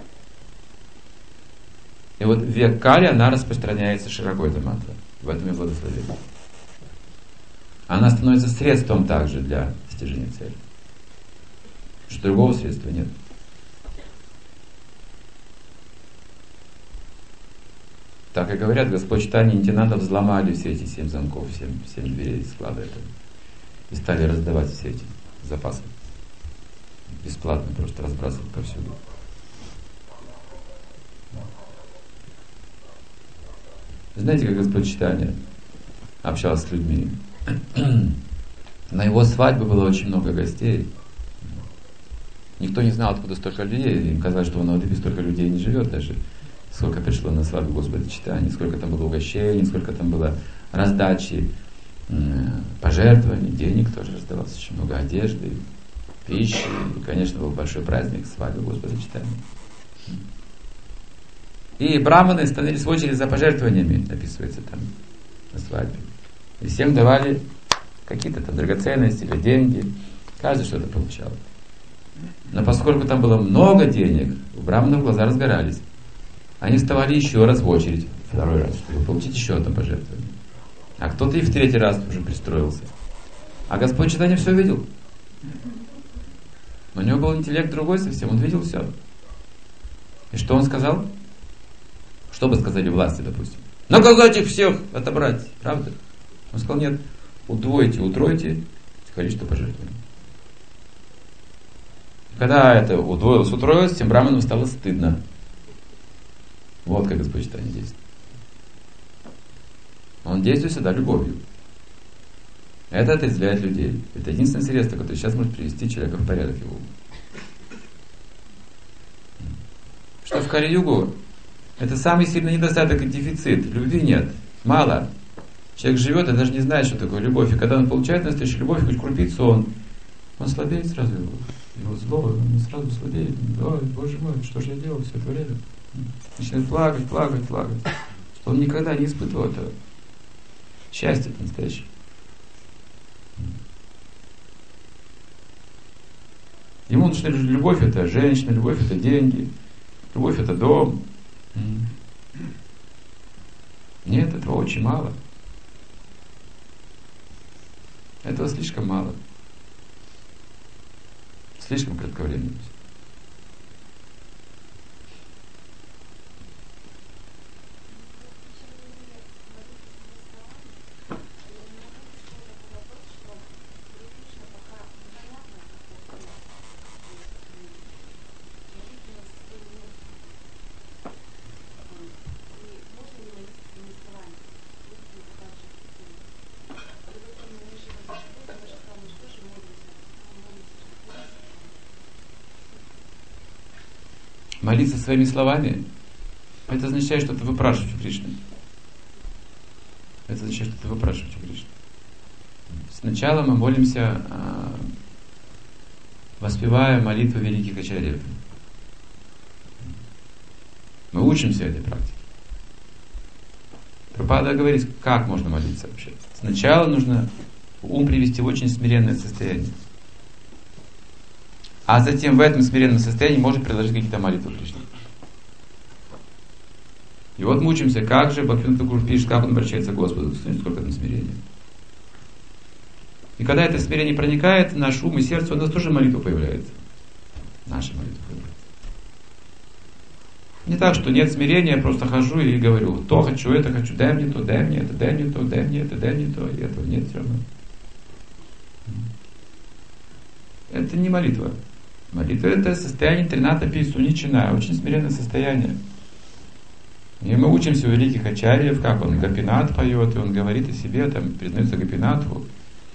И вот в век Кали она распространяется широко, эта мантра. В этом и благословение. Она становится средством также для достижения цели. Потому что другого средства нет. Так и говорят, Господь Чайтанья и Нитьянанда взломали все эти семь замков, семь, семь дверей склада этого. И стали раздавать все эти запасы. Бесплатно просто разбрасывать повсюду. Знаете, как Господь Чайтанья общался с людьми? На его свадьбе было очень много гостей. Никто не знал, откуда столько людей. Им казалось, что в Навадвипе столько людей не живет даже. Сколько пришло на свадьбу Господа Чайтаньи, сколько там было угощений, сколько там было раздачи, пожертвований, денег тоже раздавалось, очень много одежды, пищи. И, конечно, был большой праздник свадьбы Господа Чайтаньи. И браманы становились в очередь за пожертвованиями, описывается там на свадьбе. И всем давали какие-то там драгоценности или деньги. Каждый что-то получал. Но поскольку там было много денег, у браманов глаза разгорались. Они вставали еще раз в очередь, второй раз, чтобы получить еще одно пожертвование. А кто-то и в третий раз уже пристроился. А Господь Чайтанья все видел. У него был интеллект другой совсем, он видел все. И что он сказал? Что бы сказали власти, допустим? Наказать их всех, отобрать, правда? Он сказал, нет, удвойте, утройте количество пожертвований. Когда это удвоилось, утроилось, тем браманам стало стыдно. Вот как Господь Чайтанья действует. Он действует всегда любовью. Это отрезвляет людей. Это единственное средство, которое сейчас может привести человека в порядок его. Кали-югу это самый сильный недостаток и дефицит. Любви нет. Мало. Человек живет и даже не знает, что такое любовь. И когда он получает настоящую любовь, хоть крупицу, он, он слабеет сразу. Его, его зло, он сразу слабеет. Ой, Боже мой, что же я делал все это время? Начинает плакать, плакать, плакать. Что он никогда не испытывал этого. Счастье настоящее. Ему нужна любовь, это женщина, любовь это деньги, любовь это дом. Нет, этого очень мало. Этого слишком мало. Слишком кратковременно. Молиться своими словами, это означает что-то выпрашивать у Кришны. Это означает что-то выпрашивать у Кришны. Сначала мы молимся, воспевая молитвы великих ачарьев. Мы учимся этой практике. Прабхупада говорит, как можно молиться вообще. Сначала нужно ум привести в очень смиренное состояние. А затем в этом смиренном состоянии можно предложить какие-то молитвы Кришне. И вот мы учимся, как же Бхактивинода Тхакур пишет, как он обращается к Господу. Смотрите, сколько там смирения. И когда это смирение проникает в наш ум и сердце, у нас тоже молитва появляется. Наша молитва появляется. Не так, что нет смирения, я просто хожу и говорю, то хочу, это хочу, дай мне то, дай мне это, дай мне то, дай мне это, дай мне то, и этого нет все равно. Это не молитва. Молитва это состояние тринада писуничина, очень смиренное состояние. И мы учимся у великих ачарьев, как он Гопинат поет, и он говорит о себе, там признается Гопинату.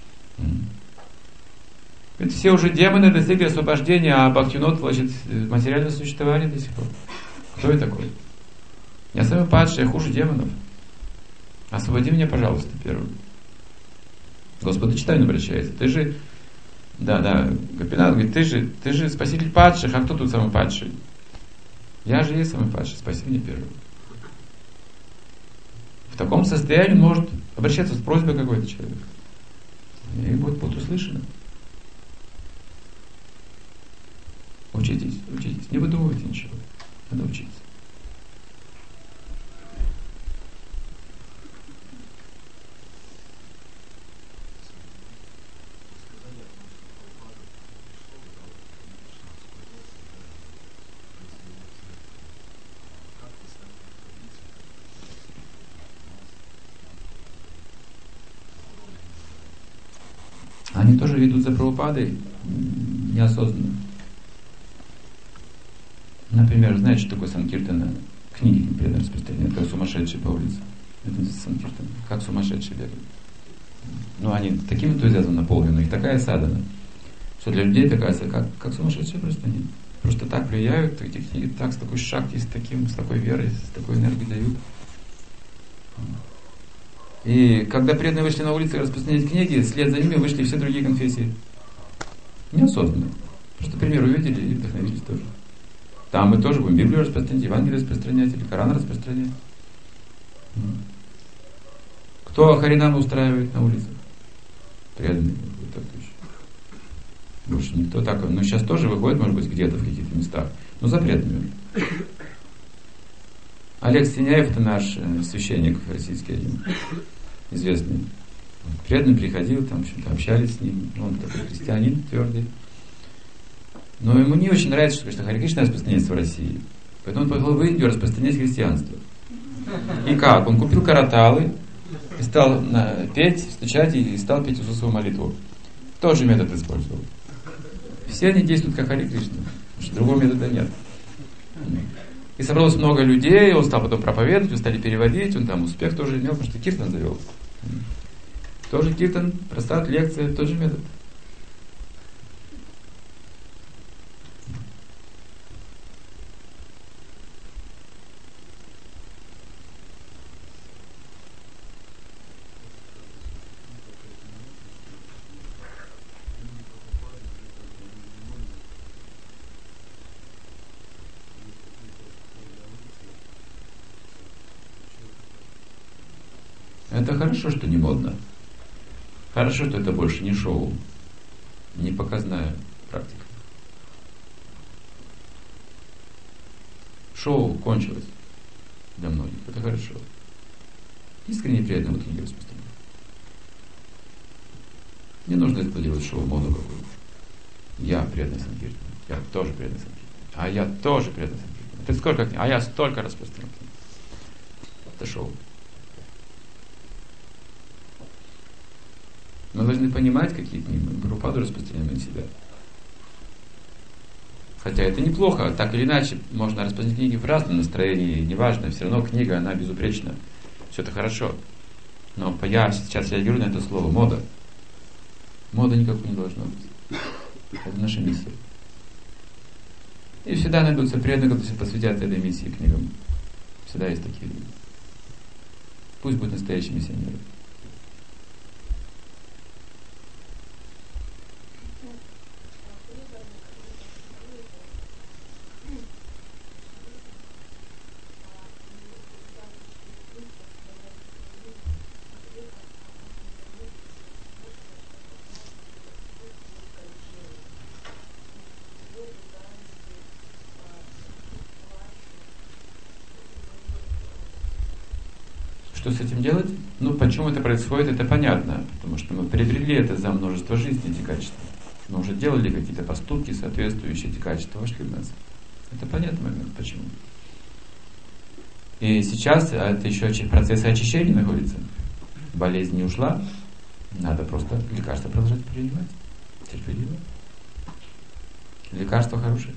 Ведь все уже демоны достигли освобождения, а Бхактивинод влачит материальное существование до сих пор. Кто я такой? Я самый падший, я хуже демонов. Освободи меня, пожалуйста, первым. Господу Чайтанье обращается. Ты же, да, да, Гопинат говорит, ты же, ты же спаситель падших, а кто тут самый падший? Я же есть самый падший, спаси меня первым. В таком состоянии он может обращаться с просьбой какой-то человек. И будет, будет услышано. Учитесь, учитесь. Не выдумывайте ничего. Надо учиться. Они тоже идут за Прабхупадой неосознанно. Например, знаете, что такое санкиртана? Книги не преданно распространяют, как сумасшедшие по улице. Это санкиртана. Как сумасшедшие бегают. Ну, они таким энтузиазмом наполнены, их такая садана, что для людей такая садана, как, как сумасшедшие просто они. Просто так влияют, эти книги так, с такой шакти, с, таким, с такой верой, с такой энергией дают. И когда преданные вышли на улицу распространять книги, вслед за ними вышли все другие конфессии. Неосознанно. Просто пример увидели и вдохновились тоже. Там мы тоже будем Библию распространять, Евангелие распространять или Коран распространять. Кто Харинаму устраивает на улицах? Преданные. Больше никто такой. Но сейчас тоже выходит, может быть, где-то в каких-то местах. Но за преданными. Олег Синяев, это наш священник российский один, известный. Преданный приходил, там что-то общались с ним. Он такой христианин твердый. Но ему не очень нравится, что, что Харе Кришна распространяется в России. Поэтому он поехал в Индию распространять христианство. И как? Он купил караталы и стал на, петь, стучать и стал петь Иисусову молитву. Тот же метод использовал. Все они действуют как Харе Кришна, потому что другого метода нет. И собралось много людей, он стал потом проповедовать, он стали переводить, он там успех тоже имел, потому что киртан завел. Тоже киртан, просад, лекция, тот же метод. Это хорошо, что не модно. Хорошо, что это больше не шоу, не показная практика. Шоу кончилось для многих. Это хорошо. Искренне приятно вот книги распространять. Не нужно делать шоу, моду какую-то. Я преданный Санкиртану. Я тоже преданный Санкиртану. А я тоже преданный Санкиртану. Ты сколько книг? А я столько распространил книг. Это шоу. Мы должны понимать, какие книги мы Прабхупаду распространяем на себя. Хотя это неплохо, так или иначе, можно распространять книги в разном настроении, неважно, все равно книга, она безупречна. Все это хорошо. Но я сейчас реагирую на это слово мода. Мода никакой не должно быть. Это наша миссия. И всегда найдутся преданные, которые посвятят этой миссии книгам. Всегда есть такие люди. Пусть будут настоящие миссионеры. Что с этим делать? Ну, почему это происходит, это понятно. Потому что мы приобрели это за множество жизней, эти качества. Мы уже делали какие-то поступки, соответствующие эти качества вошли в нас. Это понятный момент, почему. И сейчас это еще процесс очищения находится. Болезнь не ушла. Надо просто лекарства продолжать принимать. Терпеливо. Лекарства хорошие.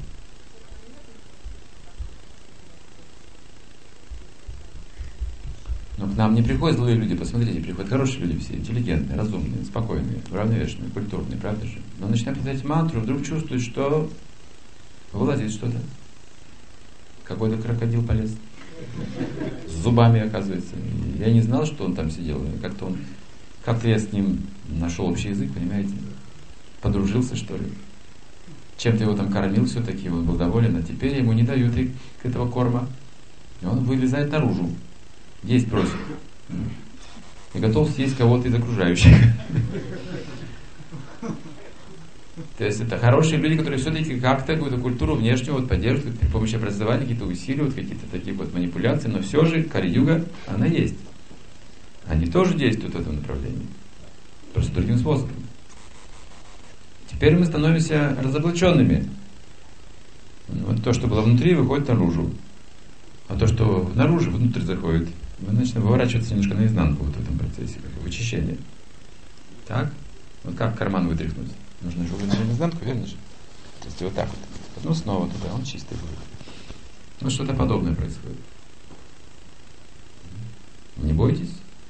Но к нам не приходят злые люди, посмотрите, приходят хорошие люди все, интеллигентные, разумные, спокойные, уравновешенные, культурные, правда же? Но начинаем повторять мантру, вдруг чувствует, что вылазит что-то. Какой-то крокодил полез. С зубами, оказывается. Я не знал, что он там сидел. Как-то он, как-то я с ним нашел общий язык, понимаете? Подружился, что ли. Чем-то его там кормил все-таки, он был доволен, а теперь ему не дают этого корма. И он вылезает наружу. Есть просит. И готов съесть кого-то из окружающих. То есть это хорошие люди, которые все-таки как-то какую-то культуру внешнюю вот поддерживают при помощи образования, какие-то усиливают, какие-то такие вот манипуляции, но все же Кали-юга, она есть. Они тоже действуют в этом направлении. Просто другим способом. Теперь мы становимся разоблаченными. Вот то, что было внутри, выходит наружу. А то, что наружу, внутрь заходит, мы начинаем выворачиваться немножко наизнанку вот в этом процессе, как вычищение. Так? Вот как карман вытряхнуть? Нужно же вывернуть наизнанку, верно же? Если вот так вот. Ну, снова туда, он чистый будет. Ну, что-то подобное происходит. Не бойтесь.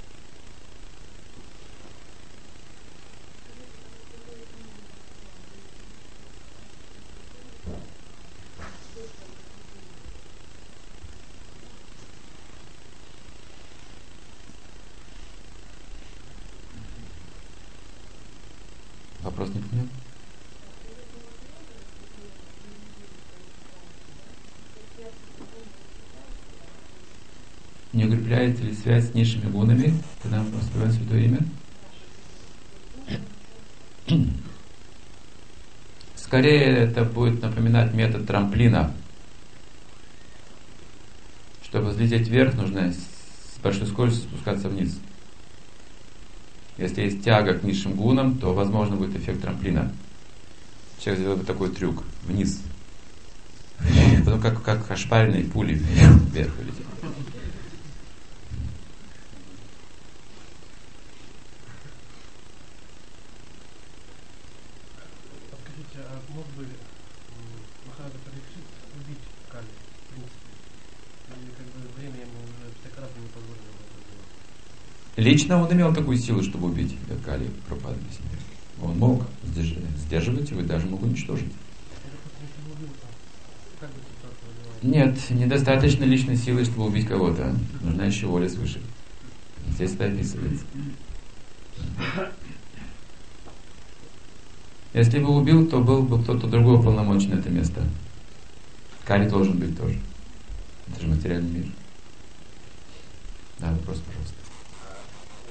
Вопрос не понял? Не укрепляется ли связь с низшими гунами, когда мы воспеваем Святое Имя? Скорее это будет напоминать метод трамплина. Чтобы взлететь вверх, нужно с большой скоростью спускаться вниз. Если есть тяга к низшим гунам, то возможно будет эффект трамплина. Человек сделает такой трюк вниз. Потом как, как ошпаренные пули вверх улетит. Скажите, а мог бы Махараджа Парикшит убить Кали, в принципе? Или как бы время ему уже пятикратно не позволило это сделать? Лично он имел такую силу, чтобы убить Кали, Прабхупада объясняет. Он мог сдерживать его и даже мог уничтожить. Нет, недостаточно личной силы, чтобы убить кого-то. Нужна еще воля свыше. Здесь это описывается. Если бы убил, то был бы кто-то другой уполномочен на это место. Кали должен быть тоже. Это же материальный мир. Да, вопрос, пожалуйста.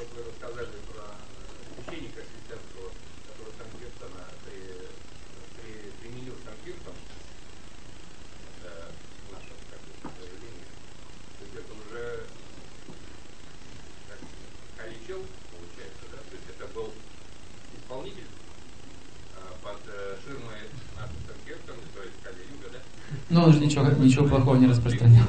Но он же ничего, ничего плохого не распространял.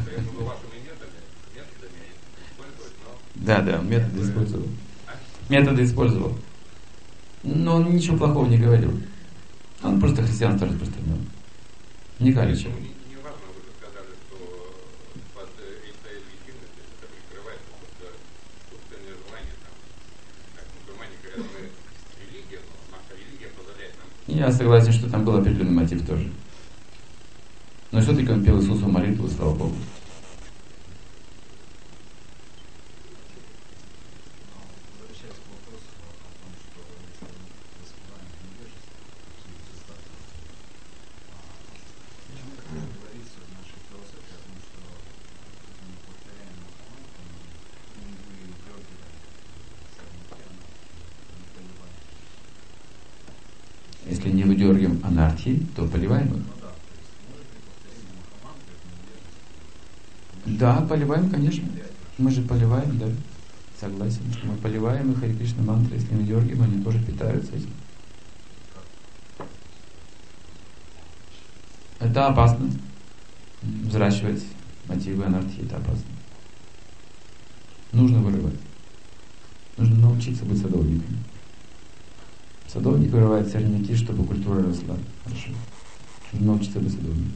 Да, да, методы использовал. Методы использовал. Но он ничего плохого не говорил. Он просто христианство распространял. Не количество. Не важно, вы же сказали, что под этой легитимностью это прикрывается просто собственное желание. Там, как мусульмане говорят, мы религия, но наша религия позволяет нам... Я согласен, что там был определенный мотив тоже. Но все-таки он пел Иисусу молитву, слава Богу. Если не выдергиваем анархии, то поливаем их. Да, поливаем, конечно. Мы же поливаем, да. Согласен, что мы поливаем их Харе Кришна мантры, если мы дергаем, они тоже питаются этим. Это опасно. Взращивать мотивы анархии, это опасно. Нужно вырывать. Нужно научиться быть садовником. Садовник вырывает сорняки, чтобы культура росла. Хорошо. Нужно научиться быть садовником.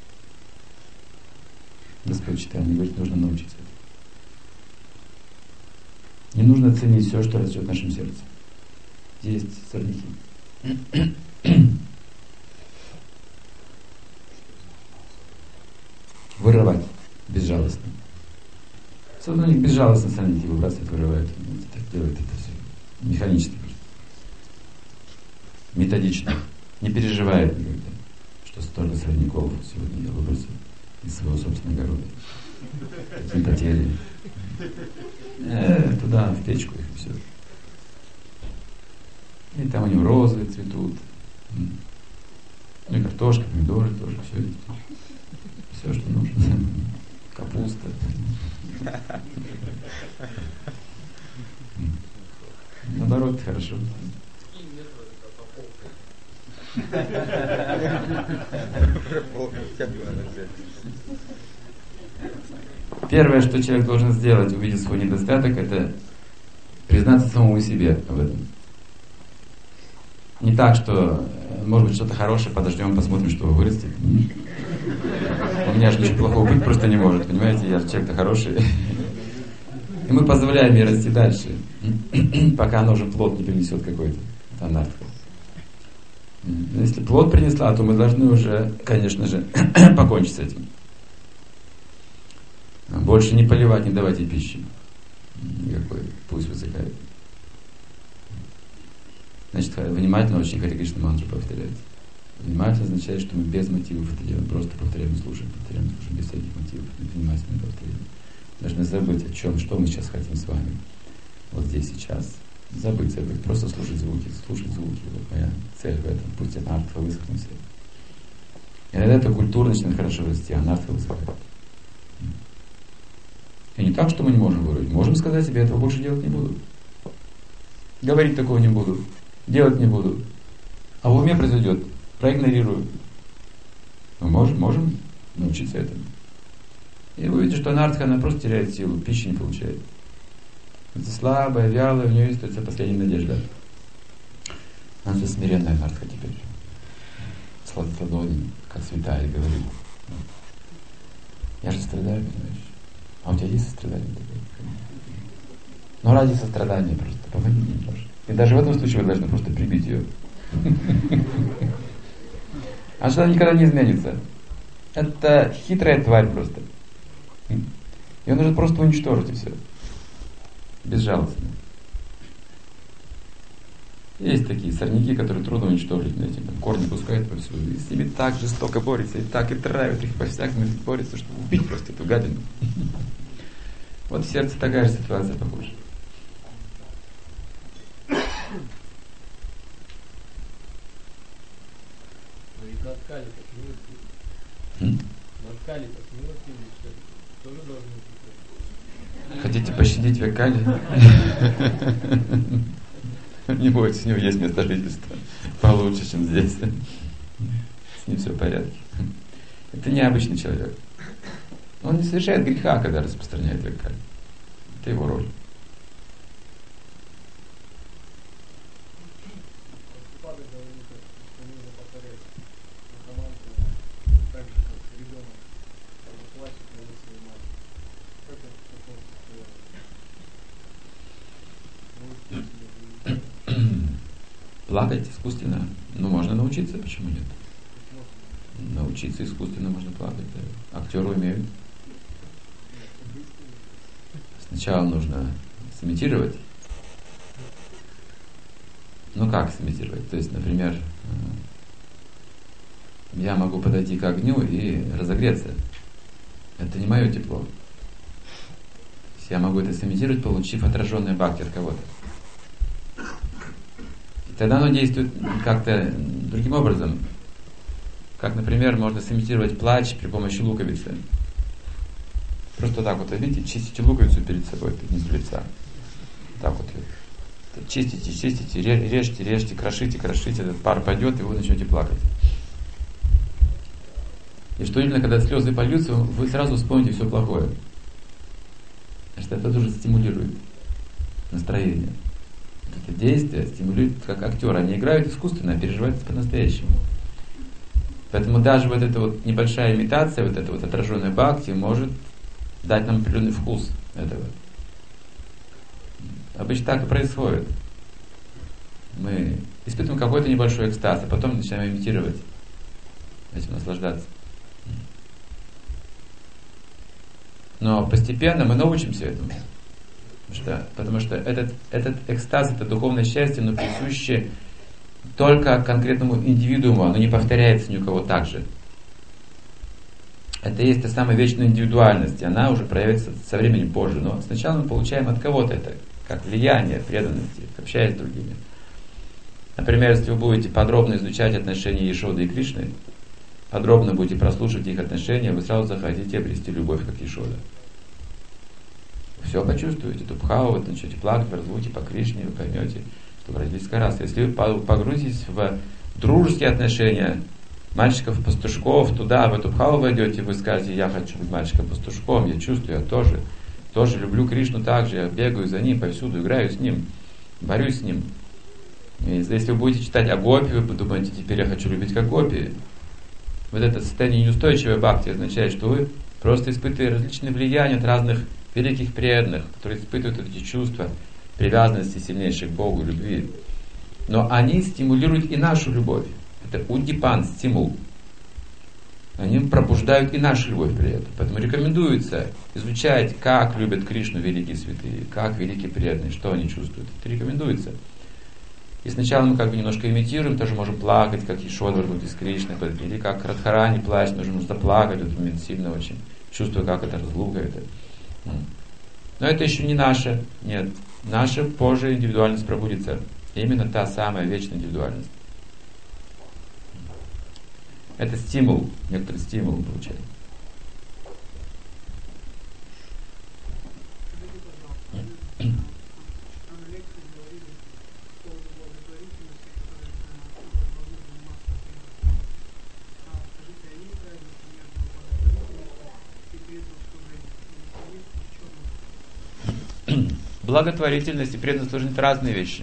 Господь Чайтанья говорит, нужно научиться. Не нужно ценить все, что растет в нашем сердце. Есть сорняки. Вырывать безжалостно. Садовник безжалостно сорняки выбрасывает, вырывает. Так делает это все механически. Методично. Не переживает никогда, что столько сорняков сегодня я выбросил из своего собственного огорода. Какие потери. Э, туда, в печку их все. И там у него розы цветут. Ну и картошка, помидоры тоже, все есть. Все, что нужно. Капуста. Наоборот, хорошо. Первое, что человек должен сделать, увидев свой недостаток, это признаться самому себе об этом. Не так, что может быть что-то хорошее, подождем, посмотрим, что вырастет. У меня же ничего плохого быть просто не может, понимаете, я же человек-то хороший. И мы позволяем ей расти дальше, пока оно уже плод не принесет какой-то. Это анархия. Но если плод принесла, то мы должны уже, конечно же, покончить с этим. Больше не поливать, не давать ей пищи. Никакой, пусть высыхает. Значит, внимательно очень Харе Кришна мантру повторять. Внимательно означает, что мы без мотивов это делаем, просто повторяем, слушаем, повторяем, слушаем, без всяких мотивов. Внимательно повторяем. Должны забыть о чем, что мы сейчас хотим с вами. Вот здесь, сейчас. Забыть, забыть, просто слушать звуки, слушать звуки. Вот моя цель в этом. Пусть анархия высохнет все. Иногда эта культура начинает хорошо расти, а анархия высыхает. И не так, что мы не можем вырвать. Можем сказать себе, этого больше делать не буду. Говорить такого не буду. Делать не буду. А в уме произойдет. Проигнорирую. Мы можем, можем научиться этому. И вы увидите, что анархия, она просто теряет силу, пищи не получает. Это слабая, вялая, у нее есть это последняя надежда. Она же смиренная анархия теперь. Сладкодонен, как святая говорит. Я же страдаю, понимаешь? А у тебя есть сострадание такое? Но ради сострадания просто помоги мне немножко. И даже в этом случае вы должны просто прибить ее. А что она никогда не изменится. Это хитрая тварь просто. Ее нужно просто уничтожить и все. Безжалостно. Есть такие сорняки, которые трудно уничтожить, знаете, там корни пускают повсюду. И с ними так жестоко борются, и так и травят их по-всякому, борются, чтобы убить просто эту гадину. Вот в сердце такая же ситуация похожа. Ну и над Кали-то смилостивый. Над Кали-то смилостивый, что ли? Тоже должны быть. Хотите пощадить век Кали? Не бойтесь, у него есть место жительства получше, чем здесь. С ним все в порядке. Это необычный человек. Он не совершает греха, когда распространяет лекаль. Это его роль. Плакать искусственно, ну можно научиться, почему нет? Научиться искусственно можно плакать. Да. Актеры умеют. Сначала нужно сымитировать. Ну как сымитировать? То есть, например, я могу подойти к огню и разогреться. Это не мое тепло. То есть я могу это сымитировать, получив отраженное бхакти от кого-то. Тогда оно действует как-то другим образом. Как, например, можно сымитировать плач при помощи луковицы. Просто так вот, видите, чистите луковицу перед собой, внизу лица. Так вот. Чистите, чистите, режьте, режьте, крошите, крошите. Этот пар пойдет, и вы начнете плакать. И что именно, когда слезы польются, вы сразу вспомните все плохое. Потому что это тоже стимулирует настроение. Это действие стимулирует, как актеры. Они играют искусственно, а переживают по-настоящему. Поэтому даже вот эта вот небольшая имитация, вот эта вот отраженная бхакти может дать нам определенный вкус этого. Обычно так и происходит. Мы испытываем какой-то небольшой экстаз, а потом начинаем имитировать, этим наслаждаться. Но постепенно мы научимся этому. Потому что, потому что этот, этот экстаз, это духовное счастье, но присуще только конкретному индивидууму, оно не повторяется ни у кого так же. Это есть та самая вечная индивидуальность, и она уже проявится со временем позже. Но сначала мы получаем от кого-то это, как влияние, преданности, общаясь с другими. Например, если вы будете подробно изучать отношения Ешоды и Кришны, подробно будете прослушивать их отношения, вы сразу захотите обрести любовь, как Ешода. Все почувствуете, Дубхаву, вы начнете плакать в разлуке по Кришне, вы поймете, что вы родились раз. Если вы погрузитесь в дружеские отношения мальчиков-пастушков, туда, в эту Дубхаву войдете, вы скажете, я хочу быть мальчиком-пастушком, я чувствую, я тоже, тоже люблю Кришну так же, я бегаю за ним повсюду, играю с ним, борюсь с ним. И если вы будете читать о гопи, вы подумаете, теперь я хочу любить как гопи. Вот это состояние неустойчивой бхакти означает, что вы просто испытываете различные влияния от разных великих преданных, которые испытывают эти чувства привязанности сильнейшей к Богу, любви. Но они стимулируют и нашу любовь. Это удипан, стимул. Они пробуждают и нашу любовь при этом. Поэтому рекомендуется изучать, как любят Кришну великие святые, как великие преданные, что они чувствуют. Это рекомендуется. И сначала мы как бы немножко имитируем, тоже можем плакать, как Ешода из Кришны, или как Радхарани плачет, нужно заплакать, вот момент сильно очень, чувствуя, как это разлука. Это. Но это еще не наше, нет. Наша позже индивидуальность пробудится. Именно та самая вечная индивидуальность. Это стимул, некоторый стимул получаем. Благотворительность и преданность служения — это разные вещи.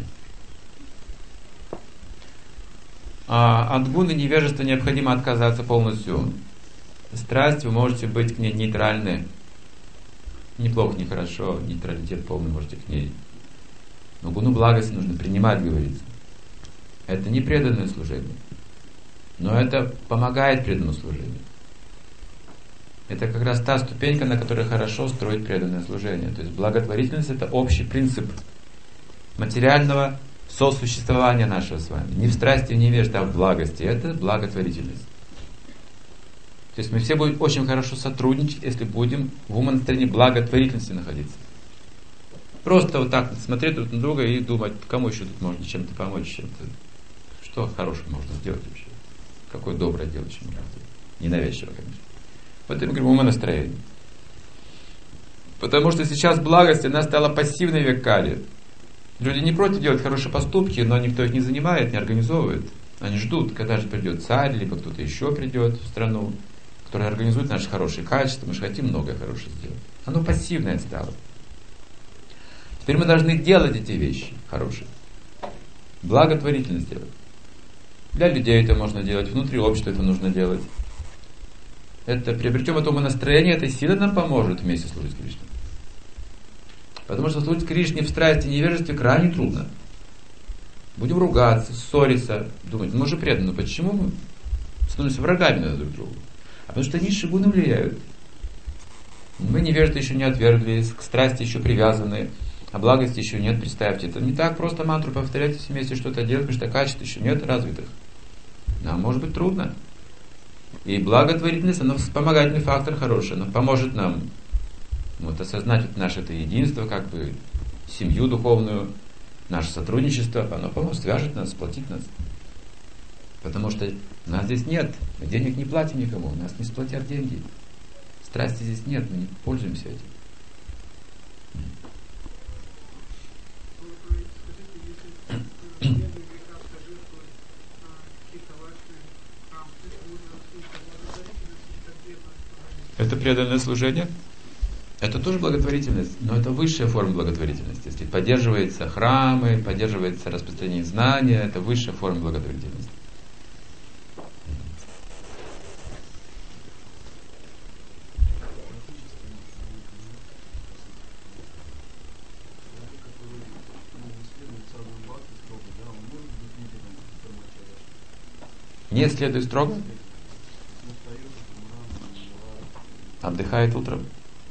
А от гуны невежества необходимо отказаться полностью. Страсть, вы можете быть к ней нейтральны. Неплохо, нехорошо, нейтралитет полный можете к ней. Но гуну благости нужно принимать, говорится. Это не преданное служение. Но это помогает преданному служению. Это как раз та ступенька, на которой хорошо строить преданное служение. То есть благотворительность — это общий принцип материального сосуществования нашего с вами. Не в страсти, в невежестве, а в благости. Это благотворительность. То есть мы все будем очень хорошо сотрудничать, если будем в умонастроении благотворительности находиться. Просто вот так смотреть друг на друга и думать, кому еще тут можно чем-то помочь, чем-то. Что хорошего можно сделать вообще? Какое доброе дело еще можно сделать? Ненавязчиво, конечно. Вот это мы говорим умонастроение. Потому что сейчас благость, она стала пассивной век Кали. Люди не против делать хорошие поступки, но никто их не занимает, не организовывает. Они ждут, когда же придет царь, либо кто-то еще придет в страну. которое организует наши хорошие качества. Мы же хотим многое хорошее сделать. Оно пассивное стало. Теперь мы должны делать эти вещи хорошие. Благотворительность делать. Для людей это можно делать, внутри общества это нужно делать. Это приобретем это умонастроение, эта сила нам поможет вместе служить Кришне. Потому что служить Кришне в страсти и невежестве крайне трудно. Будем ругаться, ссориться, думать, мы же преданы, но почему мы становимся врагами друг другу? А потому что низшие гуны влияют. Мы невежды еще не отвергли, к страсти еще привязаны, а благости еще нет, представьте. Это не так просто мантру повторять все вместе что-то делать, потому что качеств еще нет развитых. Нам может быть трудно. И благотворительность, она вспомогательный фактор хороший, она поможет нам вот, осознать вот наше это единство, как бы семью духовную, наше сотрудничество, оно поможет, свяжет нас, сплотит нас. Потому что нас здесь нет, мы денег не платим никому, нас не сплотят деньги. Страсти здесь нет, мы не пользуемся этим. Это преданное служение? Это тоже благотворительность, но это высшая форма благотворительности. Если поддерживаются храмы, поддерживается распространение знания, это высшая форма благотворительности. Не следует строго. Отдыхает утром.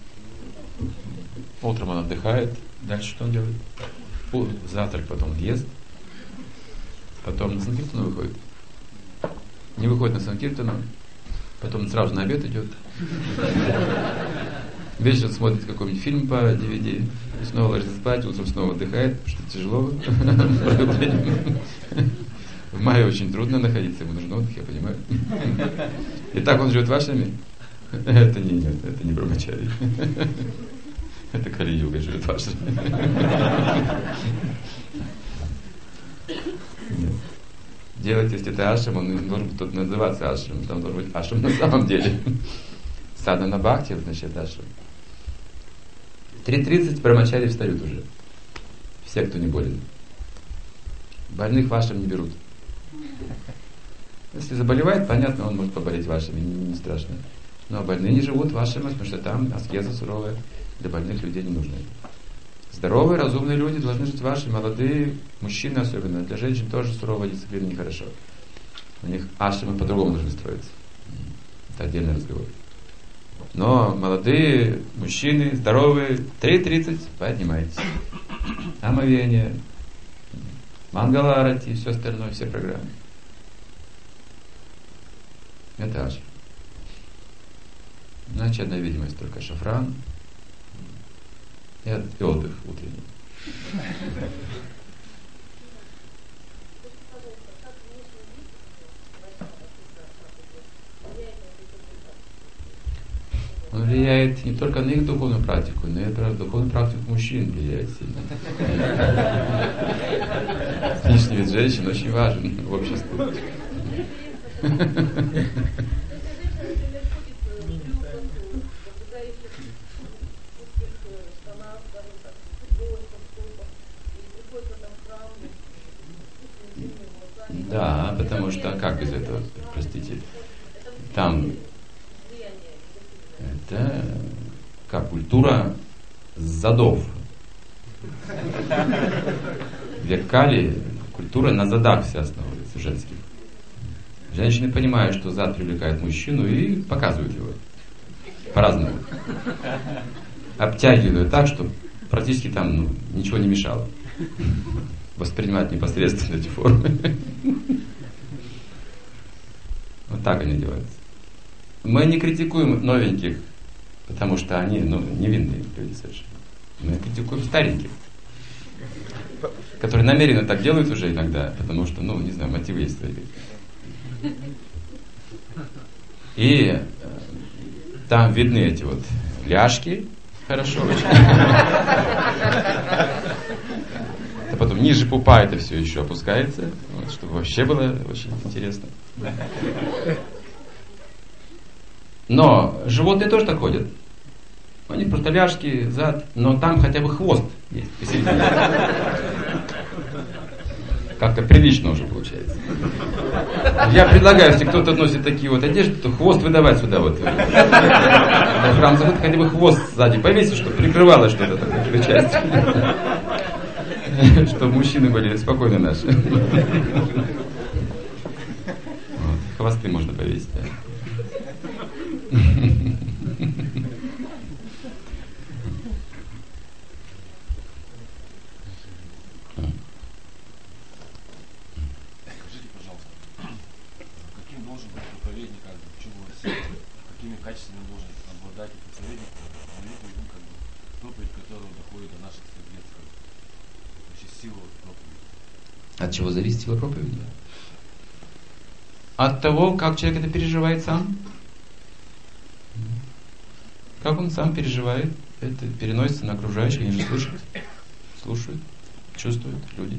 Утром он отдыхает. Дальше что он делает? Завтрак потом ест. Потом на санкиртану выходит. Не выходит на санкиртану. Потом сразу на обед идет. Вечером смотрит какой-нибудь фильм по ди ви ди. И снова ложится спать. Утром снова отдыхает. Потому что тяжело. В мае очень трудно находиться. Ему нужен отдых, я понимаю. И так он живет вашими. Это не нет, это не брамачари. Это Кали-юга живет ваша. Делать, если это ашрам, он не должен быть тут называться ашрам. Там должен быть ашрам на самом деле. Садхана бхакти, значит, ашрам. В три тридцать брамачари встают уже. Все, кто не болен. Больных в ашрам не берут. Если заболевает, понятно, он может поболеть вашими, не, не страшно. Но больные не живут в ашрамах, потому что там аскеза суровая, для больных людей не нужна. Здоровые, разумные люди должны жить в ашраме, молодые, мужчины особенно. Для женщин тоже суровая дисциплина нехорошо. У них ашрамы по-другому должны строиться. Это отдельный разговор. Но молодые, мужчины, здоровые, три тридцать, поднимайтесь. Омовение, Мангала-арати и все остальное, все программы. Это ашрам. Иначе одна видимость только шафран и отдых утренний. Он влияет не только на их духовную практику, но и на духовную практику мужчин влияет сильно. Внешний вид женщин очень важен в обществе. Да, потому что как без этого, простите, там это как культура задов. Век Кали, культура на задах вся основывается, женских. Женщины понимают, что зад привлекает мужчину и показывают его по-разному. Обтягивают так, что практически там ну, ничего не мешало. Воспринимать непосредственно эти формы. Вот так они делаются. Мы не критикуем новеньких, потому что они ну, невинные люди совершенно. Мы критикуем стареньких, которые намеренно так делают уже иногда, потому что, ну, не знаю, мотивы есть свои. И э, там видны эти вот ляжки, хорошо очень. А потом ниже пупа это все еще опускается, вот, чтобы вообще было очень интересно. Но животные тоже так ходят. Они просто ляжки, зад, но там хотя бы хвост есть посередине. Как-то прилично уже получается. Я предлагаю, если кто-то носит такие вот одежды, то хвост выдавать сюда вот. В храм заходит, хотя бы хвост сзади повесить, чтобы прикрывало что-то такое, часть. Чтобы мужчины были спокойны наши. Вот. Хвосты можно повесить. Да. Скажите, пожалуйста, каким должен быть проповедник, почему какими качествами должен обладать проповедник, как бы проповедь, которая доходит до наших сердец, вообще сила проповеди? От чего зависит сила проповеди? От того, как человек это переживает сам. Как он сам переживает, это переносится на окружающих, они же слышат, слушают, чувствуют люди.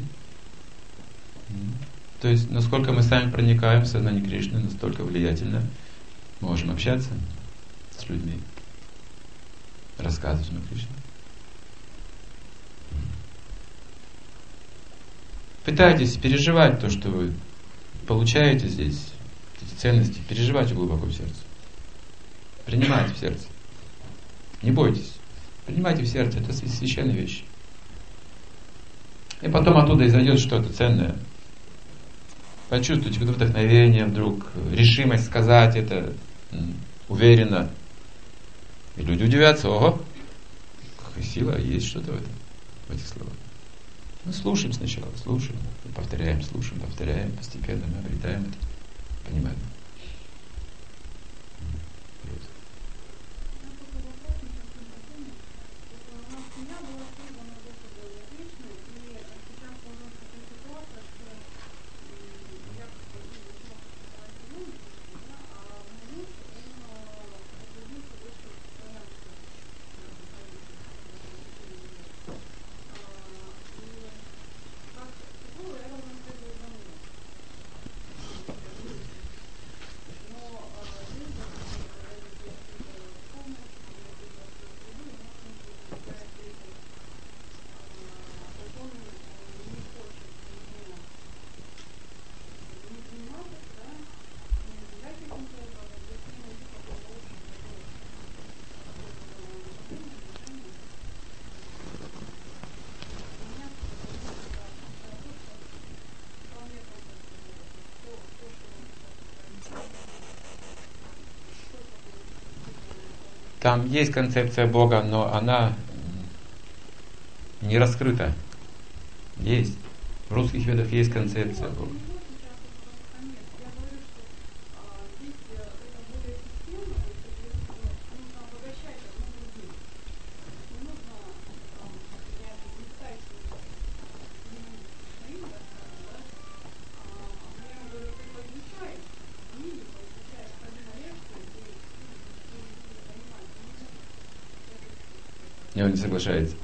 То есть, насколько мы сами проникаем в сознание Кришны, настолько влиятельно мы можем общаться с людьми, рассказывать им о Кришне. Пытайтесь переживать то, что вы получаете здесь, эти ценности, переживайте глубоко в сердце. Принимайте в сердце. Не бойтесь. Принимайте в сердце, это священная вещь. И потом оттуда изойдет что-то ценное. Почувствуйте какое-то вдохновение вдруг, решимость сказать это уверенно. И люди удивятся, ого, какая сила, есть что-то в этом, в этих словах. Мы слушаем сначала, слушаем, повторяем, слушаем, повторяем, постепенно мы обретаем это, понимаем. Там есть концепция Бога, но она не раскрыта. Есть. В русских ведах есть концепция Бога. И он не соглашается.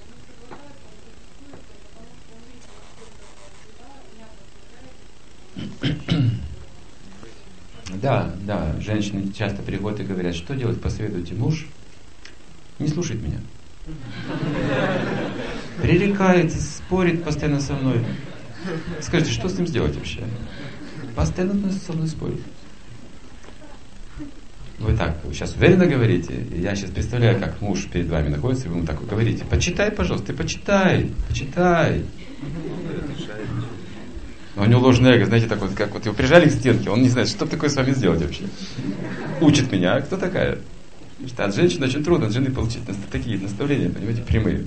Да, да, женщины часто приходят и говорят, что делать, посоветуйте, муж не слушает меня. Пререкается, спорит постоянно со мной. Скажите, что с ним сделать вообще? Постоянно со мной спорит. Вы так, вы сейчас уверенно говорите, и я сейчас представляю, как муж перед вами находится, и вы ему так говорите, почитай, пожалуйста, ты почитай, почитай. Но у него ложное эго, знаете, так вот, как вот его прижали к стенке, он не знает, что такое с вами сделать вообще. Учит меня, а кто такая? Значит, от женщины очень трудно, от жены получить такие наставления, понимаете, прямые.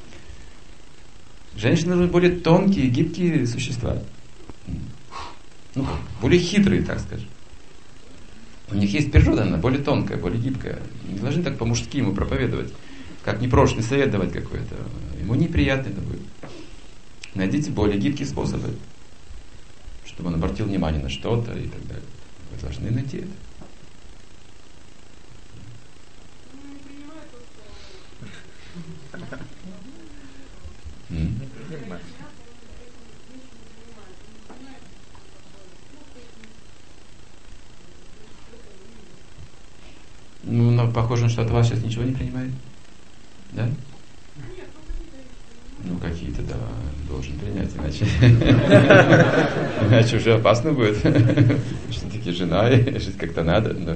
Женщины нужны более тонкие, гибкие существа. Ну, более хитрые, так скажем. У них есть природа, она более тонкая, более гибкая. Не должны так по-мужски ему проповедовать, как непрошенный совет давать какой-то. Ему неприятно это будет. Найдите более гибкие способы, чтобы он обратил внимание на что-то и так далее. Вы должны найти это. М? Ну, но похоже, что от вас сейчас ничего не принимает. Да? Ну, какие-то, да, должен принять, иначе, иначе уже опасно будет. Все-таки жена, и жить как-то надо. Но...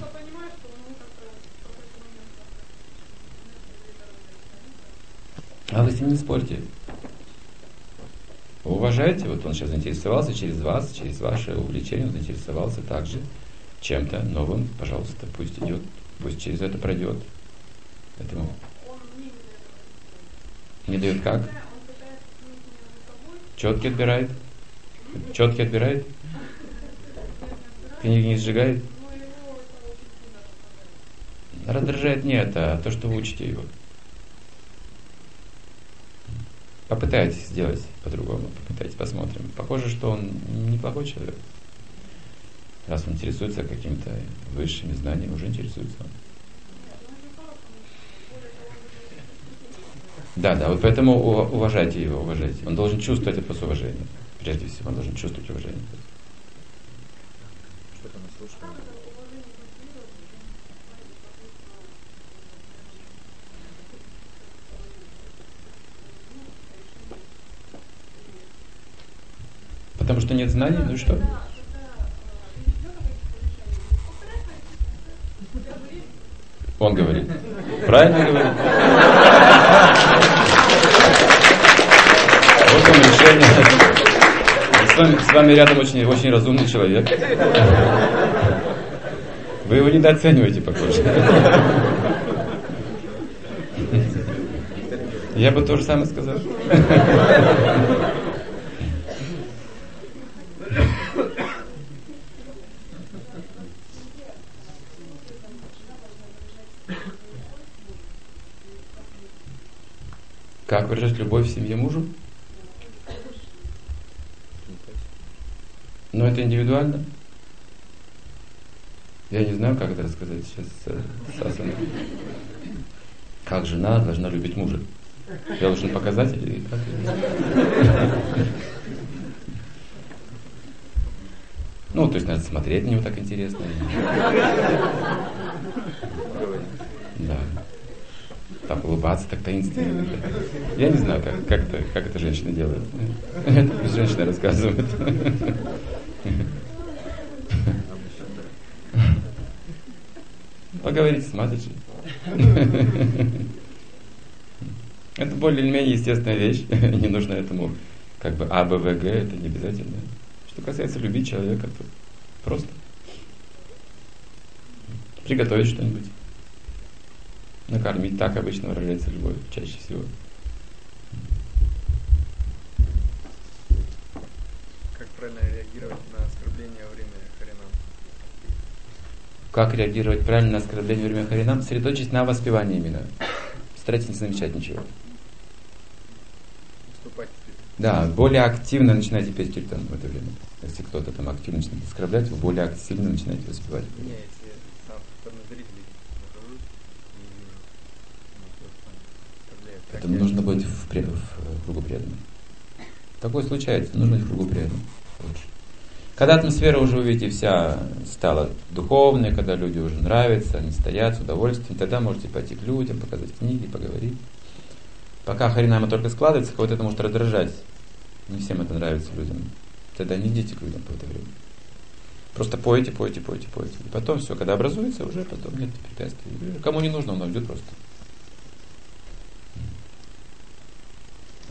А вы с ним не спорьте. Вы уважаете, вот он сейчас заинтересовался через вас, через ваше увлечение, он заинтересовался также чем-то новым, пожалуйста, пусть идет, пусть через это пройдет. Поэтому... Не дает как? Четки отбирает? Четки отбирает? Книги не сжигает? Раздражает не это, а то, что вы учите его. Попытайтесь сделать по-другому, попытайтесь, посмотрим. Похоже, что он неплохой человек. Раз он интересуется какими-то высшими знаниями, уже интересуется он. Да, да, вот поэтому уважайте его, уважайте. Он должен чувствовать это с уважением. Прежде всего, он должен чувствовать уважение. Что-то наслушано. Потому что нет знаний, ну и что? Он говорит. Правильно говорит. Вот он решение. С вами, с вами рядом очень, очень разумный человек. Вы его недооцениваете, похоже. Я бы то же самое сказал. Как выражать любовь в семье мужу? Но это индивидуально. Я не знаю, как это рассказать сейчас с Асаной. Как жена должна любить мужа? Я должен показать или как? Ну, то есть надо смотреть на него так интересно. Да. Так улыбаться, так таинственно. Я не знаю, как, как, это, как это женщины делают. Это пусть женщины рассказывают. Поговорите с Матаджи. Это более или менее естественная вещь. Не нужно этому как бы А, Б, В, Г, это не обязательно. Что касается любить человека, то просто приготовить что-нибудь. Накормить, так обычно выражается любовь, чаще всего. Как правильно реагировать на оскорбление во время Харинам? Как реагировать правильно на оскорбление во время Харинам? Сосредоточить на воспевании именно. Старайтесь не замечать ничего. Вступать. Да, более активно начинайте петь киртан в это время. Если кто-то там активно начинает оскорблять, вы более активно начинаете воспевать. Не, если сам стороны зрителей нахожусь и это нужно быть в, пред... в кругу преданных. Такое случается, нужно быть в кругу преданных. Лучше. Когда атмосфера уже, увидите, вся стала духовной, когда люди уже нравятся, они стоят с удовольствием, тогда можете пойти к людям, показать книги, поговорить. Пока харинама только складывается, кого-то это может раздражать. Не всем это нравится людям. Тогда не идите к людям по это время. Просто пойте, пойте, пойте, пойте. И потом все, когда образуется, уже потом нет препятствий. Кому не нужно, он уйдет просто. Да.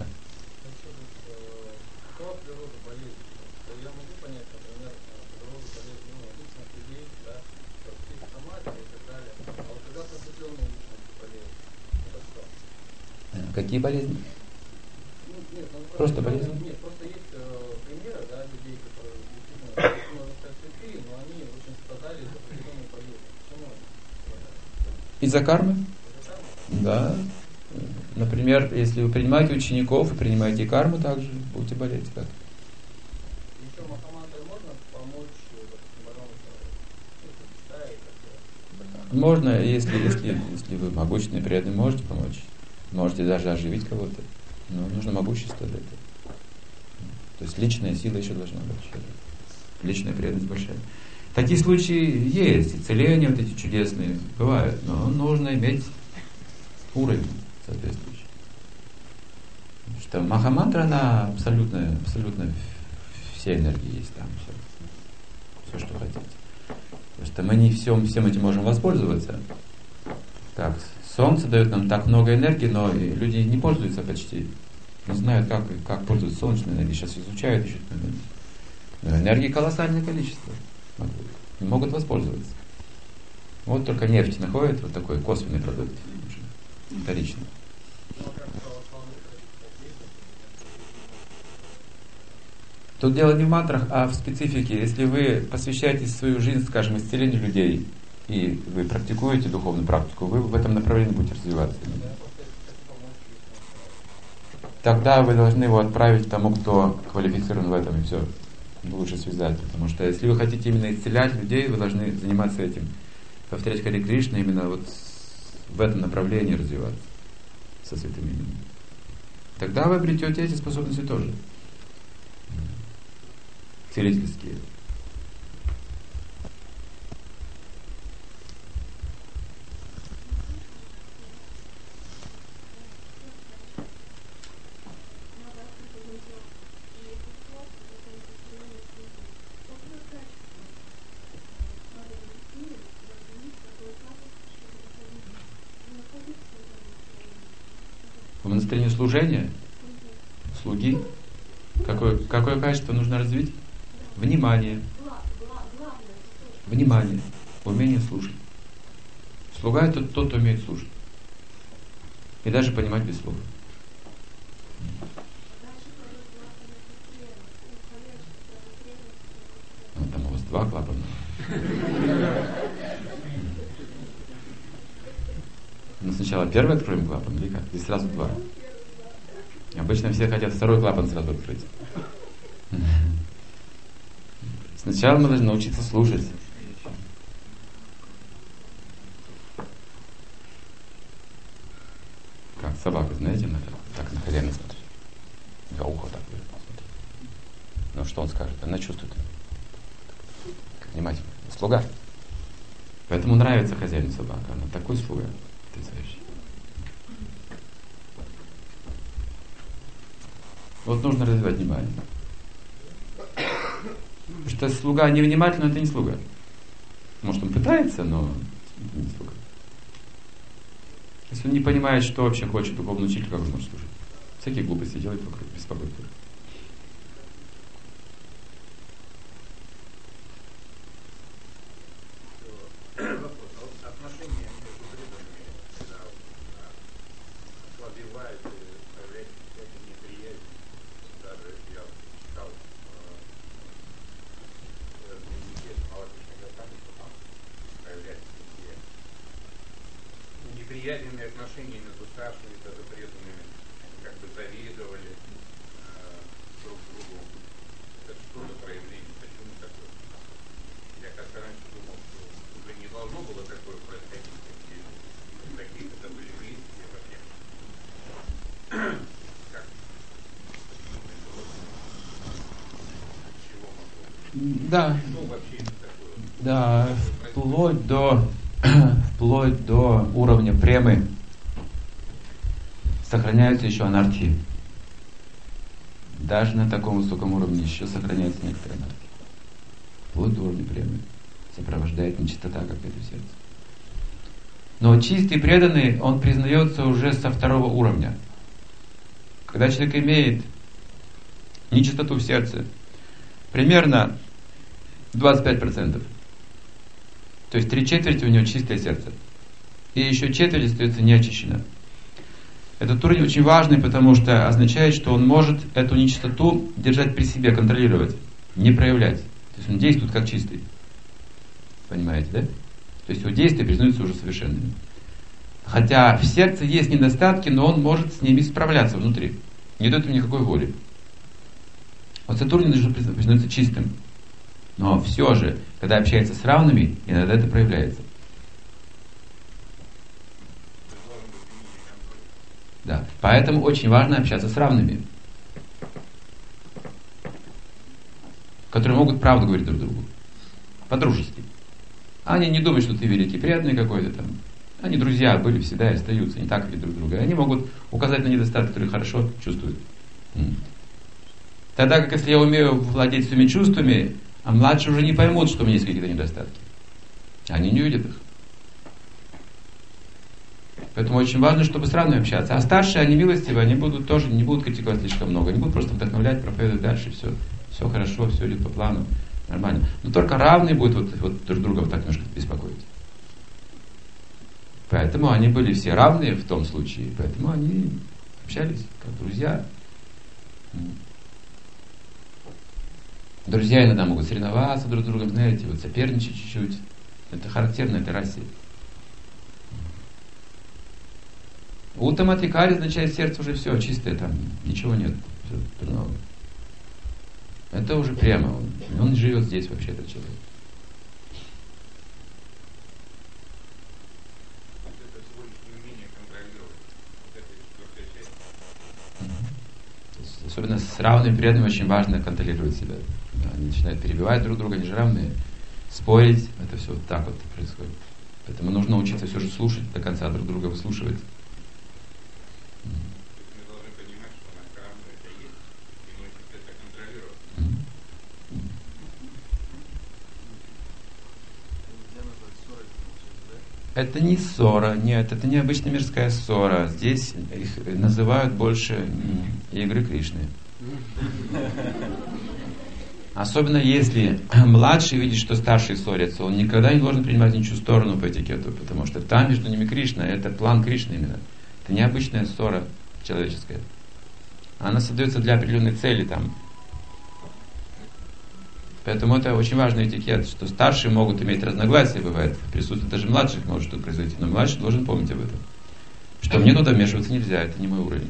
Какова природа болезни? Я могу понять, например, природу болезни, ну, личных людей, да, психосоматика и так далее. А вот когда просветленные личности болеют, это что? Какие болезни? Ну, нет, ну, просто болезни? Нет, просто есть э, примеры, да, людей, которые действительно, можно сказать, святые, но они очень страдали из-за определенной болезни. Почему это? Из-за кармы? Из-за кармы? Да. Например, если вы принимаете учеников и принимаете карму, также будете болеть как. Еще махамантрой можно помочь, допустим, больному человеку? Да, и как-то. Можно, если, если, если вы могущественный, преданный, можете помочь. Можете даже оживить кого-то. Но нужно могущество для этого. То есть личная сила еще должна быть. Личная преданность большая. Такие случаи есть, исцеления вот эти чудесные бывают, но нужно иметь уровень соответствующий. Потому что Махамантра, она абсолютно, абсолютно все энергии есть там, все, все, что хотите. Потому что мы не всем, всем этим можем воспользоваться. Так, Солнце дает нам так много энергии, но люди не пользуются почти. Не знают, как, как пользоваться солнечной энергией. Сейчас изучают еще. Но энергии колоссальное количество. Не могут воспользоваться. Вот только нефть находит, вот такой косвенный продукт. Вторичный. Тут дело не в мантрах, а в специфике. Если вы посвящаете свою жизнь, скажем, исцелению людей, и вы практикуете духовную практику, вы в этом направлении будете развиваться. Тогда вы должны его отправить тому, кто квалифицирован в этом, и все. Лучше связать. Потому что если вы хотите именно исцелять людей, вы должны заниматься этим. Повторять Харе Кришна, именно вот в этом направлении развиваться со святыми именами. Тогда вы обретете эти способности тоже. Целительские. В настроении служения, слуги, какое, какое качество нужно развить? Внимание. Внимание. Умение слушать. Слуга — это тот, кто умеет слушать. И даже понимать без слов. Ну, там у вас два клапана. Ну, сначала первый откроем клапан, или как? Здесь сразу два. Обычно все хотят второй клапан сразу открыть. Сначала мы должны научиться слушать. Как собака, знаете, она так, так на хозяина смотрит. За ухо так смотрит. Ну, что он скажет? Она чувствует. Внимательно. Слуга. Поэтому нравится хозяину собака. Она такой слуга. Вот нужно развивать внимание. Потому что слуга невнимательный, это не слуга. Может, он пытается, но это не слуга. Если он не понимает, что вообще хочет духовный учитель, как он может служить? Всякие глупости делает вокруг, беспокоит. Неприятными отношениями между старшими и даже преданными, как бы завидовали э, друг другу. Это что за проявление? Почему такое? Я как-то раньше думал, что уже не должно было такое происходить, такие, такие это были близкие вообще. Как? Чего могло? Да. Что вообще это такое? Да, вплоть до вплоть до уровня премы сохраняются еще анархии. Даже на таком высоком уровне еще сохраняются некоторые анархии. Вплоть до уровня премы сопровождает нечистота какая-то в сердце. Но чистый преданный, он признается уже со второго уровня. Когда человек имеет нечистоту в сердце, примерно двадцать пять процентов. То есть три четверти у него чистое сердце. И еще четверть остается неочищена. Этот уровень очень важный, потому что означает, что он может эту нечистоту держать при себе, контролировать, не проявлять. То есть он действует как чистый. Понимаете, да? То есть его действия признаются уже совершенными. Хотя в сердце есть недостатки, но он может с ними справляться внутри. Не дает им никакой воли. Вот этот уровень должен признаться чистым. Но все же, когда общается с равными, иногда это проявляется. Да. Поэтому очень важно общаться с равными, которые могут правду говорить друг другу. по-дружески. Они не думают, что ты великий преданный какой-то там. Они друзья были всегда и остаются, не так видят друг друга. Они могут указать на недостатки, которые хорошо чувствуют. Тогда как если я умею владеть своими чувствами, а младшие уже не поймут, что у меня есть какие-то недостатки. Они не увидят их. Поэтому очень важно, чтобы с равными общаться. А старшие, они милостивые, они будут тоже не будут критиковать слишком много. Они будут просто вдохновлять, проповедовать дальше, все. Все хорошо, все идет по плану, нормально. Но только равные будут вот, вот друг друга вот так немножко беспокоить. Поэтому они были все равные в том случае. Поэтому они общались как друзья. Друзья иногда могут соревноваться друг с другом, знаете, вот соперничать чуть-чуть. Это характерно этой расе. Уттамадхикари означает сердце уже все чистое, там ничего нет, все дурного. Это уже прямо, он, он живет здесь вообще, этот человек. Это всего лишь умение контролировать вот этой четвертой части. Особенно с равными преданными очень важно контролировать себя. Они начинают перебивать друг друга, они же равные, спорить, это все вот так вот происходит. Поэтому нужно учиться все же слушать до конца, друг друга выслушивать. Мы должны понимать, что на карму это есть, и научиться это контролировать. Это не ссора, нет, это не обычная мирская ссора. Здесь их называют больше игры Кришны. Особенно если младший видит, что старший ссорится, он никогда не должен принимать ничью сторону по этикету, потому что там между ними Кришна, это план Кришны именно. Это необычная ссора человеческая. Она создается для определенной цели там. Поэтому это очень важный этикет, что старшие могут иметь разногласия, бывает. В присутствии даже младших может что-то произойти, но младший должен помнить об этом. Что мне туда вмешиваться нельзя, это не мой уровень.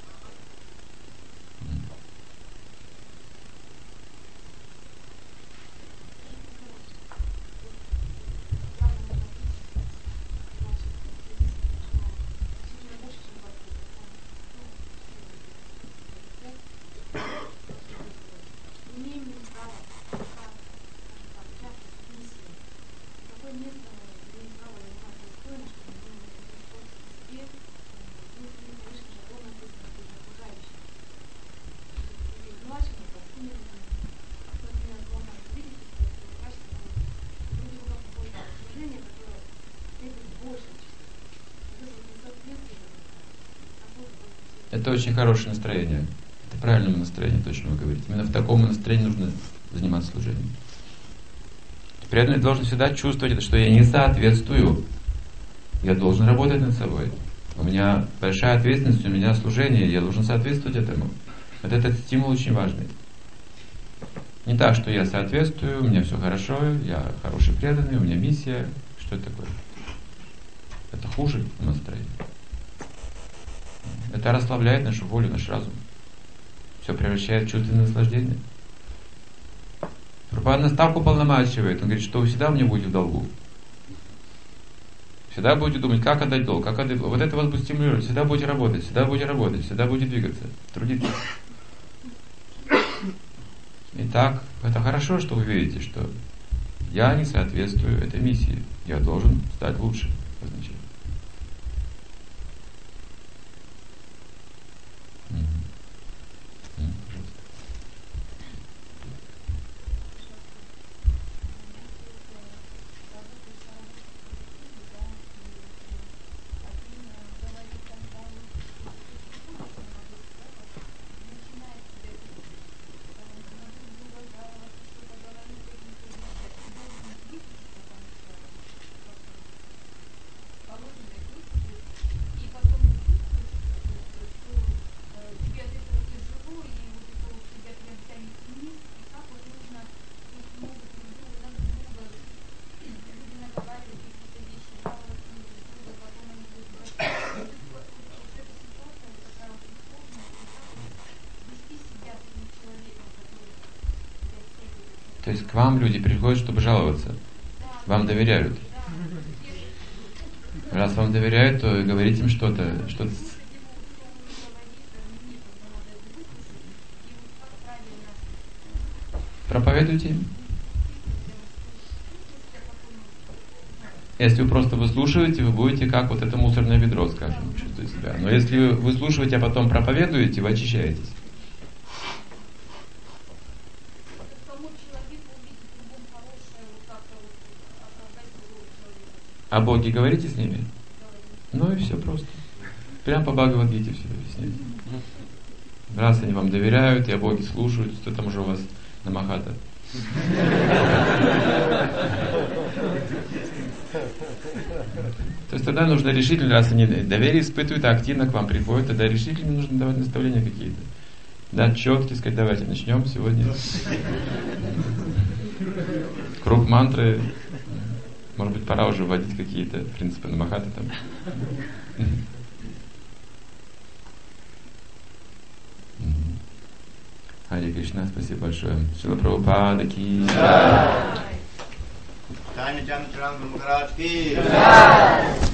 Это очень хорошее настроение. Это правильное настроение, то, о чем вы говорите. Именно в таком настроении нужно заниматься служением. Преданный должен всегда чувствовать это, что я не соответствую. Я должен работать над собой. У меня большая ответственность, у меня служение, я должен соответствовать этому. Вот этот стимул очень важный. Не так, что я соответствую, у меня все хорошо, я хороший преданный, у меня миссия. Что это такое? Это хуже настроение. Это расслабляет нашу волю, наш разум. Все превращает в чувственное наслаждение. Прабхупада нас уполномачивает. Он говорит, что вы всегда мне будете в долгу. Всегда будете думать, как отдать долг, как отдать долг. Вот это вас будет стимулировать. Всегда будете работать, всегда будете работать, всегда будете двигаться, трудиться. Итак, это хорошо, что вы видите, что я не соответствую этой миссии. Я должен стать лучше. Означает. То есть к вам люди приходят, чтобы жаловаться. Вам доверяют. Раз вам доверяют, то говорите им что-то. что-то. Проповедуйте им. Если вы просто выслушиваете, вы будете как вот это мусорное ведро, скажем, чувствовать себя. Но если вы выслушиваете, а потом проповедуете, вы очищаетесь. О Боге говорите с ними? Ну и все просто. Прям по Бхагавад-гите все объясняйте. Раз они вам доверяют, и о Боге слушают, что там уже у вас на Махата. То есть тогда нужно решительно, раз они доверие испытывают, а активно к вам приходят, тогда решительно нужно давать наставления какие-то. Дать четкие, сказать, давайте начнем сегодня. Круг мантры. Может быть, пора уже вводить какие-то принципы на Махата там. Харе Кришна, спасибо большое. Шрила Прабхупада ки джай. Таня Чандра Махарадж ки джай.